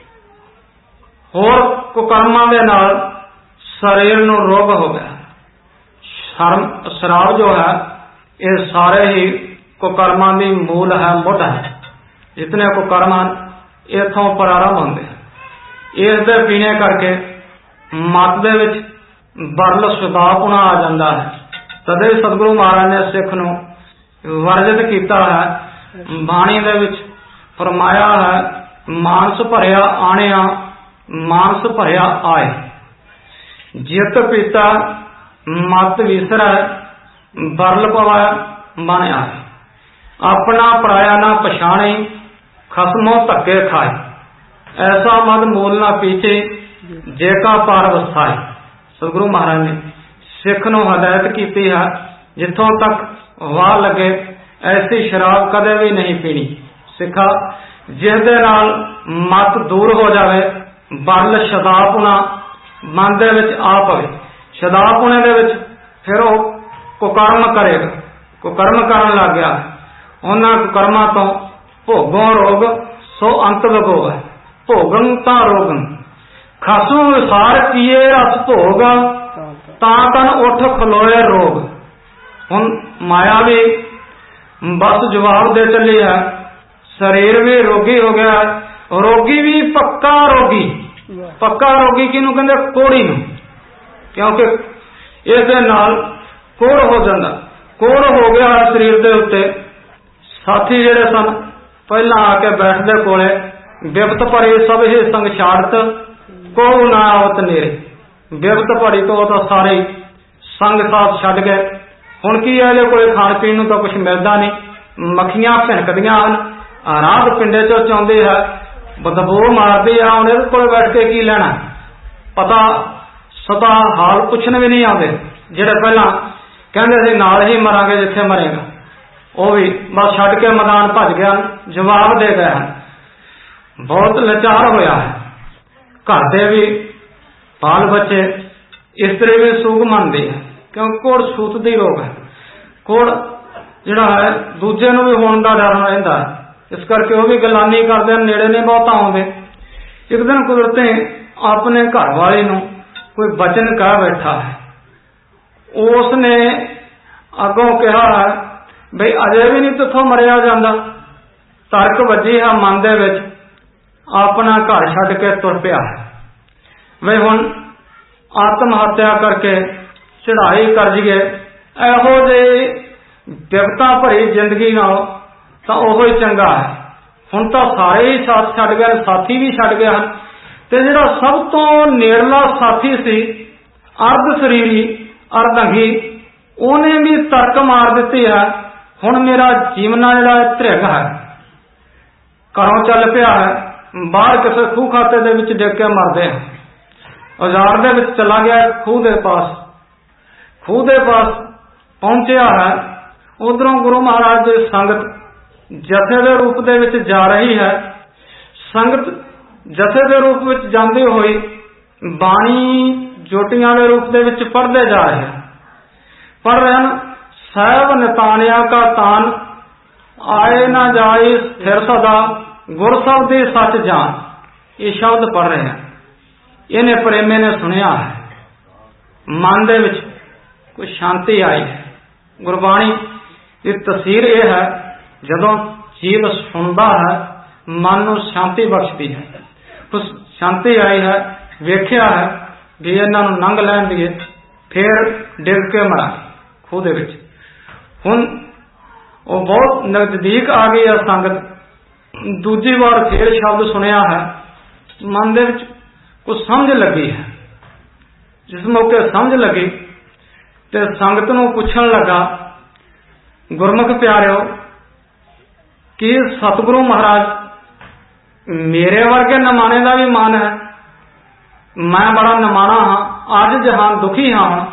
ਹੋਰ ਕੁਕਰਮਾਂ ਦੇ ਨਾਲ ਸਰੀਰ ਨੂੰ ਰੋਗ ਹੋ ਗਿਆ। ਸ਼ਰਾਬ ਜੋ ਹੈ ਇਹ ਸਾਰੇ ਹੀ ਕੁਕਰਮਾਂ ਦੀ ਮੂਲ ਹੈ, ਮੁੱਢ ਹੈ। ਜਿਤਨੇ ਕੁਕਰਮ ਹਨ ਇਥੋਂ ਪ੍ਰਾਰੰਭ ਹੁੰਦੇ ਹਨ। ਇਸ ਦੇ ਪੀਣੇ ਕਰਕੇ ਮਤ ਦੇ ਵਿੱਚ ਬਰਲ ਸੁਦਾਪੁਣਾ ਆ ਜਾਂਦਾ ਹੈ। ਤਦੇ ਸਤਿਗੁਰੂ ਮਹਾਰਾਜ ਨੇ ਸਿੱਖ ਨੂੰ ਵਰਜਿਤ ਕੀਤਾ ਹੈ। ਬਾਣੀ ਦੇ ਵਿੱਚ ਫਰਮਾਇਆ ਹੈ, ਮਾਨਸ ਭਰਿਆ ਆਣਿਆ, ਮਾਨਸ ਭਰਿਆ ਆਏ, ਜਿਤ ਪੀਤਾ ਮਤ ਵਿਸਰੈ, ਬਰਲ ਪਵਾਇਆ ਮਨ ਆਏ। ਆਪਣਾ ਪਰਾਇਆ ਨਾ ਪਛਾਣੇ, ਖਸਮੋਂ ਧੱਕੇ ਖਾਏ, ਐਸਾ ਮਦ ਮੂਲ ਨਾ ਪੀਛੇ, ਜੇ ਕਾ ਪਾਰ ਵਸਾਏ। ਸਤਿਗੁਰੂ ਮਹਾਰਾਜ ਨੇ ਸਿੱਖ ਨੂੰ ਹਦਾਇਤ ਕੀਤੀ ਹੈ, ਜਿੱਥੋਂ ਤੱਕ ਵਾਹ ਲੱਗੇ ਐਸੀ ਸ਼ਰਾਬ ਕਦੇ ਵੀ ਨਹੀਂ ਪੀਣੀ। ਸਿੱਖਾ ਜਿਸ ਦੇ ਨਾਲ ਮਤ ਦੂਰ ਹੋ ਜਾਵੇ, ਬਰਲ ਸ਼ਦਾਪੁਣਾ ਮਨ ਦੇ ਵਿੱਚ ਆ ਪਵੇ, ਸ਼ਦਾਪੁਣੇ ਦੇ ਵਿੱਚ ਫਿਰ ਉਹ ਕੁਕਰਮ ਕਰੇਗਾ। ਕੁਕਰਮ ਕਰਨ ਲੱਗ ਗਿਆ, ਉਹਨਾਂ ਕੁਕਰਮਾਂ ਤੋਂ ਭੋਗੋਂ ਰੋਗ ਸੋ ਅੰਤ ਵਗੋ ਹੈ। ਭੋਗੰ ਤਾਂ ਰੋਗੰ ਖਸਮ ਵਿਸਾਰ ਕੀਏ ਰਸ ਭੋਗ, ਤਾਂ ਤਨ ਉੱਠ ਖਲੋਏ ਰੋਗ। ਹੁਣ ਮਾਇਆ ਵੀ ਬਸ ਜਵਾਬ ਦੇ ਚੱਲੀ ਹੈ, ਸਰੀਰ ਵੀ ਰੋਗੀ ਹੋ ਗਿਆ, ਰੋਗੀ ਵੀ ਪੱਕਾ ਰੋਗੀ। ਪੱਕਾ ਰੋਗੀ ਕਿਹਨੂੰ ਕਹਿੰਦੇ? ਕੋੜੀ ਨੂੰ, ਕਿਉਂਕਿ ਇਸ ਦੇ ਨਾਲ ਕੋੜ ਹੋ ਜਾਂਦਾ। ਕੋੜ ਹੋ ਗਿਆ ਸਰੀਰ ਦੇ ਉੱਤੇ। ਸਾਥੀ ਜਿਹੜੇ ਸਨ ਪਹਿਲਾਂ ਆ ਕੇ ਬੈਠਦੇ ਕੋਲੇ, ਬਿਪਤ ਭਰੇ ਸਭ ਹੀ ਸੰਗ ਛਾੜਤ, ਕੋ ਨਾ ਆਵਤ ਨੇਰੇ। ਬਿਪਤ ਭਰੀ ਤੋਂ ਤਾਂ ਸਾਰੇ ਸੰਗ ਸਾਥ ਛੱਡ ਗਏ। ਹੁਣ ਕੀ ਹੈ, ਇਹਦੇ ਕੋਲੇ ਖਾਣ ਪੀਣ ਨੂੰ ਤਾਂ ਕੁਛ ਮਿਲਦਾ ਨਹੀਂ, ਮੱਖੀਆਂ ਭਿਣਕਦੀਆਂ ਹਨ, ਰਾਤ ਪਿੰਡੇ ਚੋਂ ਚਾਹੁੰਦੇ ਹੈ, ਬਦਬੂ ਮਾਰਦੀ ਆ। ਹੁਣ ਇਹਦੇ ਕੋਲ ਬੈਠ ਕੇ ਕੀ ਲੈਣਾ? ਪਤਾ ਸਦਾ ਹਾਲ ਪੁੱਛਣ ਵੀ ਨਹੀਂ ਆਉਂਦੇ। ਜਿਹੜੇ ਪਹਿਲਾਂ ਕਹਿੰਦੇ ਸੀ ਨਾਲ ਹੀ ਮਰਾਂਗੇ ਜਿੱਥੇ ਮਰੇਗਾ, ਉਹ ਵੀ ਬਸ ਛੱਡ ਕੇ ਮੈਦਾਨ ਭੱਜ ਗਿਆ, ਜਵਾਬ ਦੇ ਗਏ ਹਨ। ਬਹੁਤ ਲਾਚਾਰ ਹੋਇਆ ਹੈ। ਘਰ ਦੇ ਵੀ ਬਾਲ ਬੱਚੇ, ਇਸਤਰੀ ਵੀ ਸੂਗ ਮੰਨਦੀ ਹੈ, ਕਿਉਂਕਿ ਕੋੜ ਸੂਤ ਦੀ ਰੋਗ ਹੈ। ਕੋੜ ਜਿਹੜਾ ਹੈ ਦੂਜੇ ਨੂੰ ਵੀ ਹੋਣ ਦਾ ਡਰ ਰਹਿੰਦਾ ਹੈ, ਇਸ ਕਰਕੇ ਉਹ ਵੀ ਗਲਾਨੀ ਕਰਦੇ ਹਨ, ਨੇੜੇ ਨਹੀਂ ਬਹੁਤਾ ਆਉਂਦੇ। ਇੱਕ ਦਿਨ ਕੁਦਰਤੇ ਆਪਣੇ ਘਰ ਵਾਲੇ ਨੂੰ ਕੋਈ ਬਚਨ ਕਹਿ ਬੈਠਾ ਹੈ। ਉਸ ਨੇ ਅੱਗੋਂ ਕਿਹਾ ਹੈ ਬਈ ਅਜੇ ਵੀ ਨਹੀਂ ਤੁਥੋਂ ਮਰਿਆ ਜਾਂਦਾ। ਤਰਕ ਵੱਜੀ ਹੈ ਮਨ ਦੇ ਵਿੱਚ, ਆਪਣਾ ਘਰ ਛੱਡ ਕੇ ਤੁਰ ਪਿਆ ਹੈ। ਵੇ ਹੁਣ ਆਤਮ ਹੱਤਿਆ ਕਰਕੇ ਚੜ੍ਹਾਈ ਕਰ ਜੀਏ, ਇਹੋ ਜਿਹੀ ਵਿਪਤਾ ਭਰੀ ਜ਼ਿੰਦਗੀ ਨਾਲ ਤਾਂ ਉਹੋ ਹੀ ਚੰਗਾ ਹੈ। ਹੁਣ ਤਾਂ ਸਾਰੇ ਹੀ ਸਾਥ ਛੱਡ ਗਏ, ਸਾਥੀ ਵੀ ਛੱਡ ਗਏ ਹਨ, ਤੇ ਜਿਹੜਾ ਸਭ ਤੋਂ ਨੇੜਲਾ ਸਾਥੀ ਸੀ ਅਰਧ ਸਰੀਰੀ, ਅਰਧੰਗੀ ਉਹਨੇ ਵੀ ਤਰਕ ਮਾਰ ਦਿੱਤੀ ਹੈ। ਹੁਣ ਮੇਰਾ ਜੀਵਨਾ ਜਿਹੜਾ ਧ੍ਰਿਗ ਹੈ, ਘਰੋਂ ਚੱਲ ਪਿਆ ਹੈ, ਬਾਹਰ ਕਿਸੇ ਖੂਹ ਖਾਤੇ ਦੇ ਵਿੱਚ ਡਿੱਗ ਕੇ ਮਰਦੇ ਆ। ਔਜ਼ਾਰ ਦੇ ਵਿੱਚ ਚਲਾ ਗਿਆ ਖੂਹ ਦੇ ਪਾਸ ਪਹੁੰਚਿਆ ਹੈ। ਉਧਰੋਂ ਗੁਰੂ ਮਹਾਰਾਜ ਦੀ ਸੰਗਤ ਜਥੇ ਦੇ ਰੂਪ ਦੇ ਵਿੱਚ ਜਾ ਰਹੀ ਹੈ। ਸੰਗਤ ਜਥੇ ਦੇ ਰੂਪ ਵਿੱਚ ਜਾਂਦੇ ਹੋਏ ਬਾਣੀ ਜੋਟੀਆਂ ਦੇ ਰੂਪ ਦੇ ਵਿੱਚ ਪੜ੍ਹਦੇ ਜਾ ਰਹੇ ਹਨ। ਪੜ੍ਹ ਰਹੇ ਹਨ, ਸਹਿਬ ਨਿਤਾਨਿਆ ਕਾ ਤਾਨ ਆਏ ਨਾ ਜਾਏ ਸਥਿਰ ਸਦਾ ਗੁਰ ਸ਼ਬਦੀ ਸੱਚ ਜਾਨ। ਇਹ ਸ਼ਬਦ ਪੜ੍ਹ ਰਹੇ ਹਨ। ਇਹਨੇ ਪ੍ਰੇਮੇ ਨੇ ਸੁਣਿਆ ਹੈ, ਮਨ ਦੇ ਵਿੱਚ ਕੋਈ ਸ਼ਾਂਤੀ ਆਈ ਹੈ। ਗੁਰਬਾਣੀ ਦੀ ਤਸੀਰ ਇਹ ਹੈ, ਜਦੋਂ ਜੀਵ ਸੁਣਦਾ ਹੈ ਮਨ ਨੂੰ ਸ਼ਾਂਤੀ ਬਖਸ਼ਦੀ ਹੈ। ਉਸ ਸ਼ਾਂਤੀ ਆਈ ਹੈ, ਵੇਖਿਆ ਹੈ ਵੀ ਇਹਨਾਂ ਨੂੰ ਲੰਘ ਲੈਣ ਦੀਏ, ਫਿਰ ਡਿੱਗ ਕੇ ਮਰਾਂਗੇ ਖੂਹ ਦੇ ਵਿੱਚ। ਹੁਣ ਉਹ ਬਹੁਤ ਨਜ਼ਦੀਕ ਆ ਗਈ ਹੈ ਸੰਗਤ। ਦੂਜੀ ਵਾਰ ਫਿਰ ਸ਼ਬਦ ਸੁਣਿਆ ਹੈ, ਮਨ ਦੇ ਵਿੱਚ ਕੁਝ ਸਮਝ ਲੱਗੀ ਹੈ। ਜਿਸ ਮੌਕੇ ਸਮਝ ਲੱਗੀ ਤੇ ਸੰਗਤ ਨੂੰ ਪੁੱਛਣ ਲੱਗਾ, ਗੁਰਮੁਖ ਪਿਆਰਿਓ, ਕੀ ਸਤਿਗੁਰੂ ਮਹਾਰਾਜ ਮੇਰੇ ਵਰਗੇ ਨਿਮਾਣੇ ਦਾ ਵੀ ਮਾਨ ਹੈ? ਮੈਂ ਬੜਾ ਨਿਮਾਣਾ ਹਾਂ, ਅੱਜ ਜਹਾਨ ਦੁਖੀ ਹਾਂ।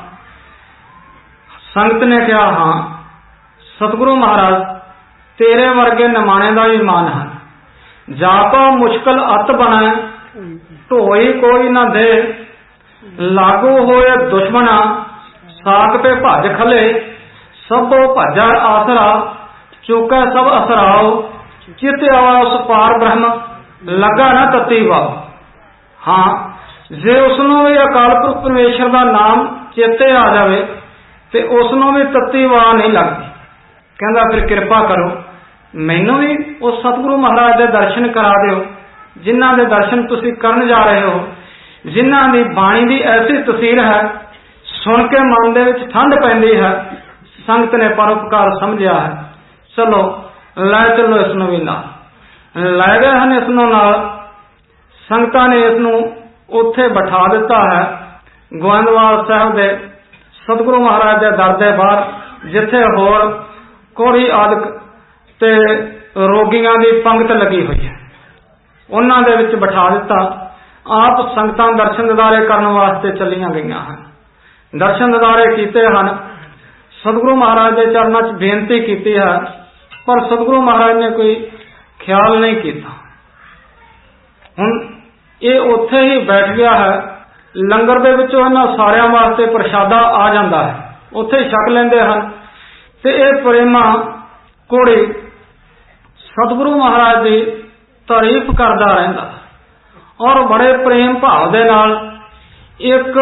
ਸੰਗਤ ਨੇ ਕਿਹਾ, ਹਾਂ ਸਤਿਗੁਰੂ ਮਹਾਰਾਜ ਤੇਰੇ ਵਰਗੇ ਨਿਮਾਣੇ ਦਾ ਵੀ ਮਾਨ ਹੈ। ਜਾਪਾ ਮੁਸ਼ਕਲ ਅਤ ਬਣਾ ਢੋਈ ਕੋਈ ਨਾ ਦੇ, ਲਾਗੂ ਹੋਏ ਦੁਸ਼ਮਣਾ ਸਾਕ ਤੇ ਭੱਜ ਖਲੇ, ਸਭੋ ਭੱਜਾ ਆਸਰਾ ਚੁੱਕਾ ਸਭ ਅਸਰਾਓ, ਚਿਤ ਆਵਾ ਉਸ ਪਾਰ ਬ੍ਰਹਮ ਲੱਗਾ ਨਾ ਤਤੀ ਵਾ। ਹਾਂ, ਜੇ ਉਸਨੂੰ ਵੀ ਅਕਾਲ ਪੁਰਖ ਪਰਮੇਸ਼ਰ ਦਾ ਨਾਮ ਚੇਤੇ ਆ ਜਾਵੇ ਤੇ ਉਸਨੂੰ ਵੀ ਤਤੀ ਵਾਹ ਨਹੀਂ ਲੱਗਦੀ। ਕਹਿੰਦਾ ਫਿਰ ਕਿਰਪਾ ਕਰੋ, ਮੈਨੂੰ ਵੀ ਉਸ ਸਤਿਗੁਰੂ ਮਹਾਰਾਜ ਦੇ ਦਰਸ਼ਨ ਕਰਾ ਦਿਓ, ਜਿਨ੍ਹਾਂ ਦੇ ਦਰਸ਼ਨ ਤੁਸੀਂ ਕਰਨ ਜਾ ਰਹੇ ਹੋ, ਜਿਨ੍ਹਾਂ ਦੀ ਬਾਣੀ ਦੀ ਐਸੀ ਤਸੀਰ ਹੈ, ਸੁਣ ਕੇ ਮਨ ਦੇ ਵਿੱਚ ਠੰਡ ਪੈਂਦੀ ਹੈ। ਸੰਗਤ ਨੇ ਪਰਉਪਕਾਰ ਸਮਝਿਆ ਹੈ, ਚਲੋ ਲੈ ਚਲੋ ਇਸ ਨੂੰ ਵੀ ਨਾਲ ਲੈ ਗਏ ਹਨ। ਇਸ ਨੂੰ ਨਾਲ ਸੰਗਤਾਂ ਨੇ ਇਸ ਨੂੰ ਉੱਥੇ ਬਿਠਾ ਦਿੱਤਾ ਹੈ ਗੋਇੰਦਵਾਲ ਸਾਹਿਬ ਦੇ ਸਤਿਗੁਰੂ ਮਹਾਰਾਜ ਦੇ ਦਰ ਦੇ ਬਾਹਰ, ਜਿੱਥੇ ਹੋਰ ਕੋੜੀ ਆਦਿਕ ਤੇ ਰੋਗੀਆਂ ਦੀ ਪੰਗਤ ਲੱਗੀ ਹੋਈ ਹੈ। ਉਹਨਾਂ ਦੇ ਵਿੱਚ ਬਿਠਾ ਦਿੱਤਾ। ਆਪ ਸੰਗਤਾਂ ਦਰਸ਼ਨ ਦਿਦਾਰੇ ਕਰਨ ਵਾਸਤੇ ਚੱਲੀਆਂ ਗਈਆਂ ਹਨ। ਦਰਸ਼ਨ ਦਿਦਾਰੇ ਕੀਤੇ ਹਨ, ਸਤਿਗੁਰੂ ਮਹਾਰਾਜ ਦੇ ਚਰਨਾਂ 'ਚ ਬੇਨਤੀ ਕੀਤੀ ਹੈ, ਪਰ ਸਤਿਗੁਰੂ ਮਹਾਰਾਜ ਨੇ ਕੋਈ ਖਿਆਲ ਨਹੀਂ ਕੀਤਾ। ਹੁਣ ਇਹ ਉੱਥੇ ਹੀ ਬੈਠ ਗਿਆ ਹੈ। ਲੰਗਰ ਦੇ ਵਿੱਚੋਂ ਇਹਨਾਂ ਸਾਰਿਆਂ ਵਾਸਤੇ ਪ੍ਰਸ਼ਾਦਾ ਆ ਜਾਂਦਾ ਹੈ, ਉੱਥੇ ਹੀ ਛਕ ਲੈਂਦੇ ਹਨ। ਤੇ ਇਹ ਪ੍ਰੇਮਾ ਕੋੜੀ ਸਤਿਗੁਰੂ ਮਹਾਰਾਜ ਦੀ ਤਾਰੀਫ ਕਰਦਾ ਰਹਿੰਦਾ ਔਰ ਬੜੇ ਪ੍ਰੇਮ ਭਾਵ ਦੇ ਨਾਲ ਇੱਕ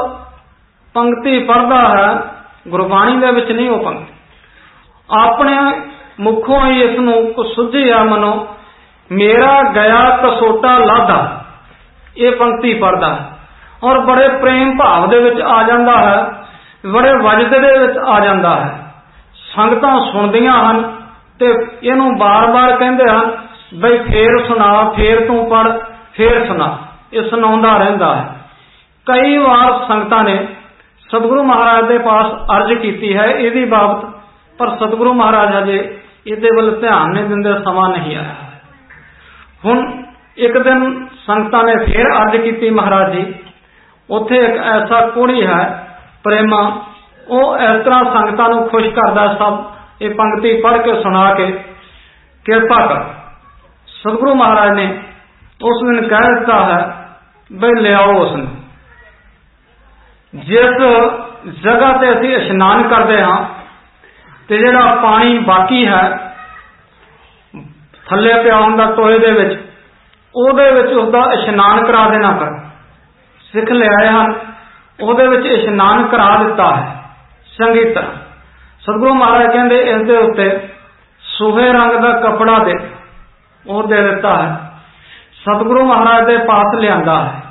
ਪੰਕਤੀ ਪੜ੍ਹਦਾ ਹੈ। ਗੁਰਬਾਣੀ ਦੇ ਵਿੱਚ ਨਹੀਂ ਉਹ ਪੰਕਤੀ, ਆਪਣੇ ਮੁਖੋਂ ਹੀ ਇਸ ਨੂੰ ਸੁਝੀ ਆ ਮਨੋਂ, ਮੇਰਾ ਗਿਆ ਕਸੋਟਾ ਲਾਧਾ। ਇਹ ਪੰਕਤੀ ਪੜ੍ਹਦਾ ਔਰ ਬੜੇ ਪ੍ਰੇਮ ਭਾਵ ਦੇ ਵਿੱਚ ਆ ਜਾਂਦਾ ਹੈ, ਬੜੇ ਵਜਦ ਦੇ ਵਿੱਚ ਆ ਜਾਂਦਾ ਹੈ। ਸੰਗਤਾਂ ਸੁਣਦੀਆਂ ਹਨ ਤੇ ਇਹਨੂੰ ਬਾਰ-ਬਾਰ ਕਹਿੰਦੇ ਹਨ, ਬਈ ਫੇਰ ਸੁਣਾ, ਫੇਰ ਤੂੰ ਪੜ੍ਹ, ਫੇਰ ਸੁਣਾ। ਇਹ ਸੁਣਾਉਂਦਾ ਰਹਿੰਦਾ ਹੈ। ਕਈ ਵਾਰ ਸੰਗਤਾਂ ਨੇ ਸਤਿਗੁਰੂ ਮਹਾਰਾਜ ਦੇ ਪਾਸ ਅਰਜ਼ ਕੀਤੀ ਹੈ ਇਹਦੀ ਬਾਬਤ, ਪਰ ਸਤਿਗੁਰੂ ਮਹਾਰਾਜ ਹਜੇ ਇਹਦੇ ਵੱਲ ਧਿਆਨ ਨਹੀਂ ਦਿੰਦੇ, ਸਮਾਂ ਨਹੀਂ ਆਇਆ। ਹੁਣ ਇੱਕ ਦਿਨ ਸੰਗਤਾਂ ਨੇ ਫੇਰ ਅਰਜ਼ ਕੀਤੀ, ਮਹਾਰਾਜ ਜੀ ਉੱਥੇ ਇੱਕ ਐਸਾ ਕੋੜੀ ਹੈ ਪ੍ਰੇਮਾ, ਉਹ ਇਸ ਤਰ੍ਹਾਂ ਸੰਗਤਾਂ ਨੂੰ ਖੁਸ਼ ਕਰਦਾ, ਸਭ ਇਹ ਪੰਕਤੀ ਪੜ੍ਹ ਕੇ ਸੁਣਾ ਕੇ ਕਿਰਪਾ ਕਰ। ਸਤਿਗੁਰੂ ਮਹਾਰਾਜ ਨੇ ਉਸ ਦਿਨ ਕਹਿ ਦਿੱਤਾ ਹੈ, ਬਈ ਲਿਆਓ ਉਸ ਨੂੰ। ਜਿਸ ਜਗ੍ਹਾ ਤੇ ਅਸੀਂ ਇਸ਼ਨਾਨ ਕਰਦੇ ਹਾਂ ਤੇ ਜਿਹੜਾ ਪਾਣੀ ਬਾਕੀ ਹੈ ਥੱਲੇ ਪਿਆ ਹੁੰਦਾ ਟੋਏ ਦੇ ਵਿੱਚ, ਉਹਦੇ ਵਿੱਚ ਉਸਦਾ ਇਸ਼ਨਾਨ ਕਰਾ ਦੇਣਾ ਕਰ। ਸਿੱਖ ਲਿਆਏ ਹਨ, ਉਹਦੇ ਵਿੱਚ ਇਸ਼ਨਾਨ ਕਰਾ ਦਿੱਤਾ ਹੈ ਚੰਗੀ ਤਰ੍ਹਾਂ। ਸਤਿਗੁਰੂ ਮਹਾਰਾਜ ਕਹਿੰਦੇ ਇਸ ਦੇ ਉੱਤੇ ਸੁਹੇ ਰੰਗ ਦਾ ਕੱਪੜਾ ਦੇ ਉਹ ਦੇ ਦਿੱਤਾ ਹੈ। ਸਤਿਗੁਰੂ ਮਹਾਰਾਜ ਦੇ ਪਾਸ ਲਿਆਂਦਾ ਹੈ।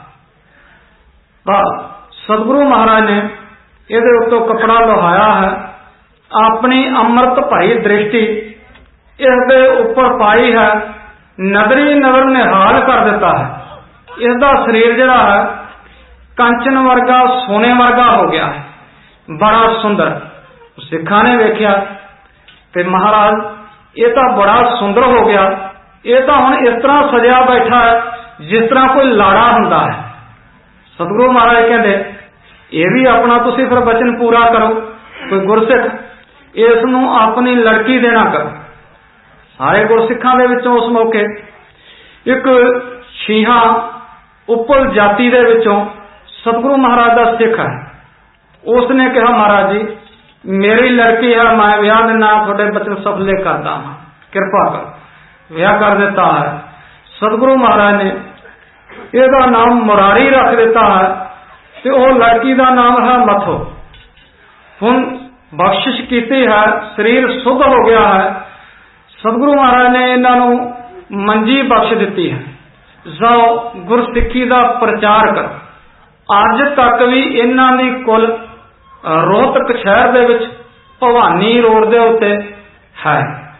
ਸਤਿਗੁਰੂ ਮਹਾਰਾਜ ਨੇ ਇਹਦੇ ਉੱਤੋਂ ਕੱਪੜਾ ਲੋਹਾਇਆ ਹੈ, ਆਪਣੀ ਅੰਮ੍ਰਿਤ ਭਰੀ ਦ੍ਰਿਸ਼ਟੀ ਇਸ ਦੇ ਉੱਪਰ ਪਾਈ ਹੈ, ਨਦਰੀ ਨਦਰ ਨਿਹਾਲ ਕਰ ਦਿੱਤਾ ਹੈ। ਇਸ ਦਾ ਸਰੀਰ ਜਿਹੜਾ ਹੈ ਕੰਚਨ ਵਰਗਾ, ਸੋਨੇ ਵਰਗਾ ਹੋ ਗਿਆ ਹੈ। बड़ा सुंदर। सिखा ने वेख्या ते महाराज ये तो बड़ा सुंदर हो गया, ये तो हुण इस तरह सजिया बैठा है जिस तरह कोई लाड़ा हुंदा है। सतगुरु महाराज कहते ये भी अपना तुसी फिर वचन पूरा करो, कोई गुरसिख इसनूं अपनी लड़की देना करो। सारे गुरसिखां दे विचों उस मौके एक छीहा उपल जाति दे विचों सतगुरु महाराज का सिख है। उसने कहा महाराज जी मेरी लड़की है, मैं विआह देना, थोड़े बचन सफले करता हाँ, कृपा कर। विआह कर देता है। सतगुरु महाराज ने इसका नाम मुरारी रख देता है ते वो लड़की का नाम है मथो। हुण बख्शिश की है, शरीर शुद्ध हो गया है। सतगुरु महाराज ने इन्हों मंजी बख्श दी है, जाओ गुरसिखी का प्रचार करो। अज तक भी इन्हां दी कुल रोहतक शहर दे विच भवानी रोड दे उत्ते है।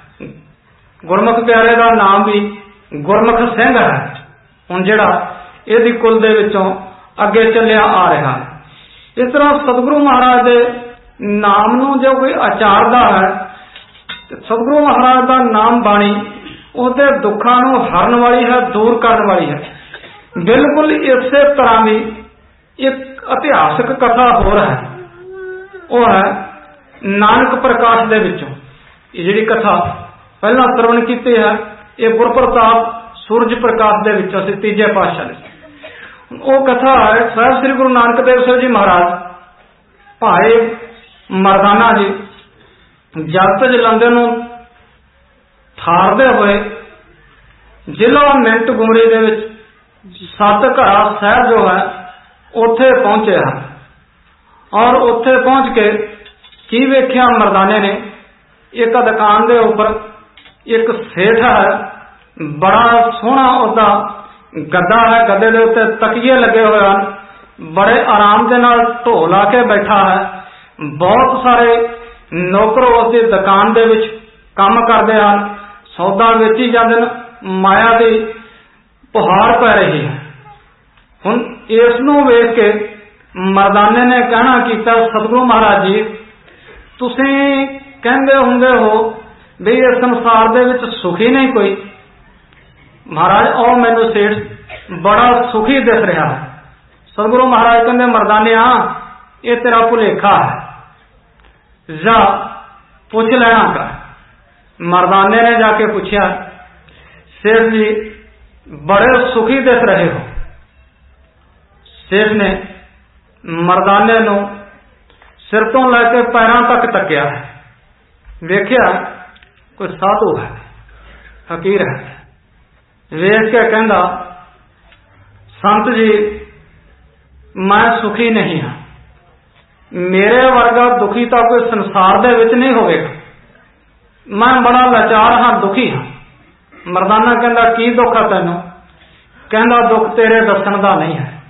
गुरमुख प्यारे का नाम भी गुरमुख सिंह है। हुण जिहड़ा इहदी कुल दे विचों अगे चलिया आ रहा है। इस तरह सतगुरु महाराज दे नाम नूं जो कोई आचारदा है, सतगुरु महाराज का नाम बाणी उसदे दुखां नूं हरन वाली है, दूर करन वाली है। बिल्कुल इसे तरह की एक इतिहासक कथा हो रहा है, वो है नानक प्रकाश दे विचों। ये जिहड़ी कथा पहला श्रवण की है, ये गुरप्रताप सूरज प्रकाश दे विचों सी तीजे पातशाह ने। वो कथा है साहिब श्री गुरु नानक देव साहिब जी महाराज भाई मरदाना जी जगत जलंधर नूं थारदे हुए जिला मिंट गुमरी दे विच सतघरा शहर जो है उत्थे पहुंचे हैं। और उत्थे पहुंच के की वेख्या मरदाने ने एक दुकान दे ऊपर एक सेठ है, बड़ा सोहना उसदा गद्दा है, गद्दे दे उत्ते तकिए लगे हुए हैं, बड़े आराम दे नाल ढो ला के बैठा है। बहुत सारे नौकर उसकी दुकान दे विच काम करते हैं, सौदा वेची जाते हैं, माया की पुहार पै रही है। हुण इस नूं वेख के मरदाने ने कहना कीता सतगुरु महाराज जी तुसीं कहंदे हुंदे हो भी इस संसार दे विच सुखी नहीं कोई। महाराज और मैनू सेठ बड़ा सुखी दिख रहा है। सतगुरु महाराज कहंदे मरदानिया ये तेरा भुलेखा है, जा पुछ लेना कर। मरदाने ने जाके पूछा सेठ जी बड़े सुखी दिख रहे हो। सेठ ने मरदाने नूं सिर तो लैके पैरों तक तकिया, वेख्या कोई साधु है, फकीर है। वेख के कहंदा संत जी मैं सुखी नहीं हाँ, मेरे वर्गा दुखी तो कोई संसार दे विच नहीं होवेगा, मैं बड़ा लाचार हाँ, दुखी हाँ। मरदाना कहंदा की दुख है तैनूं? कहंदा दुख तेरे दसन दा नहीं है।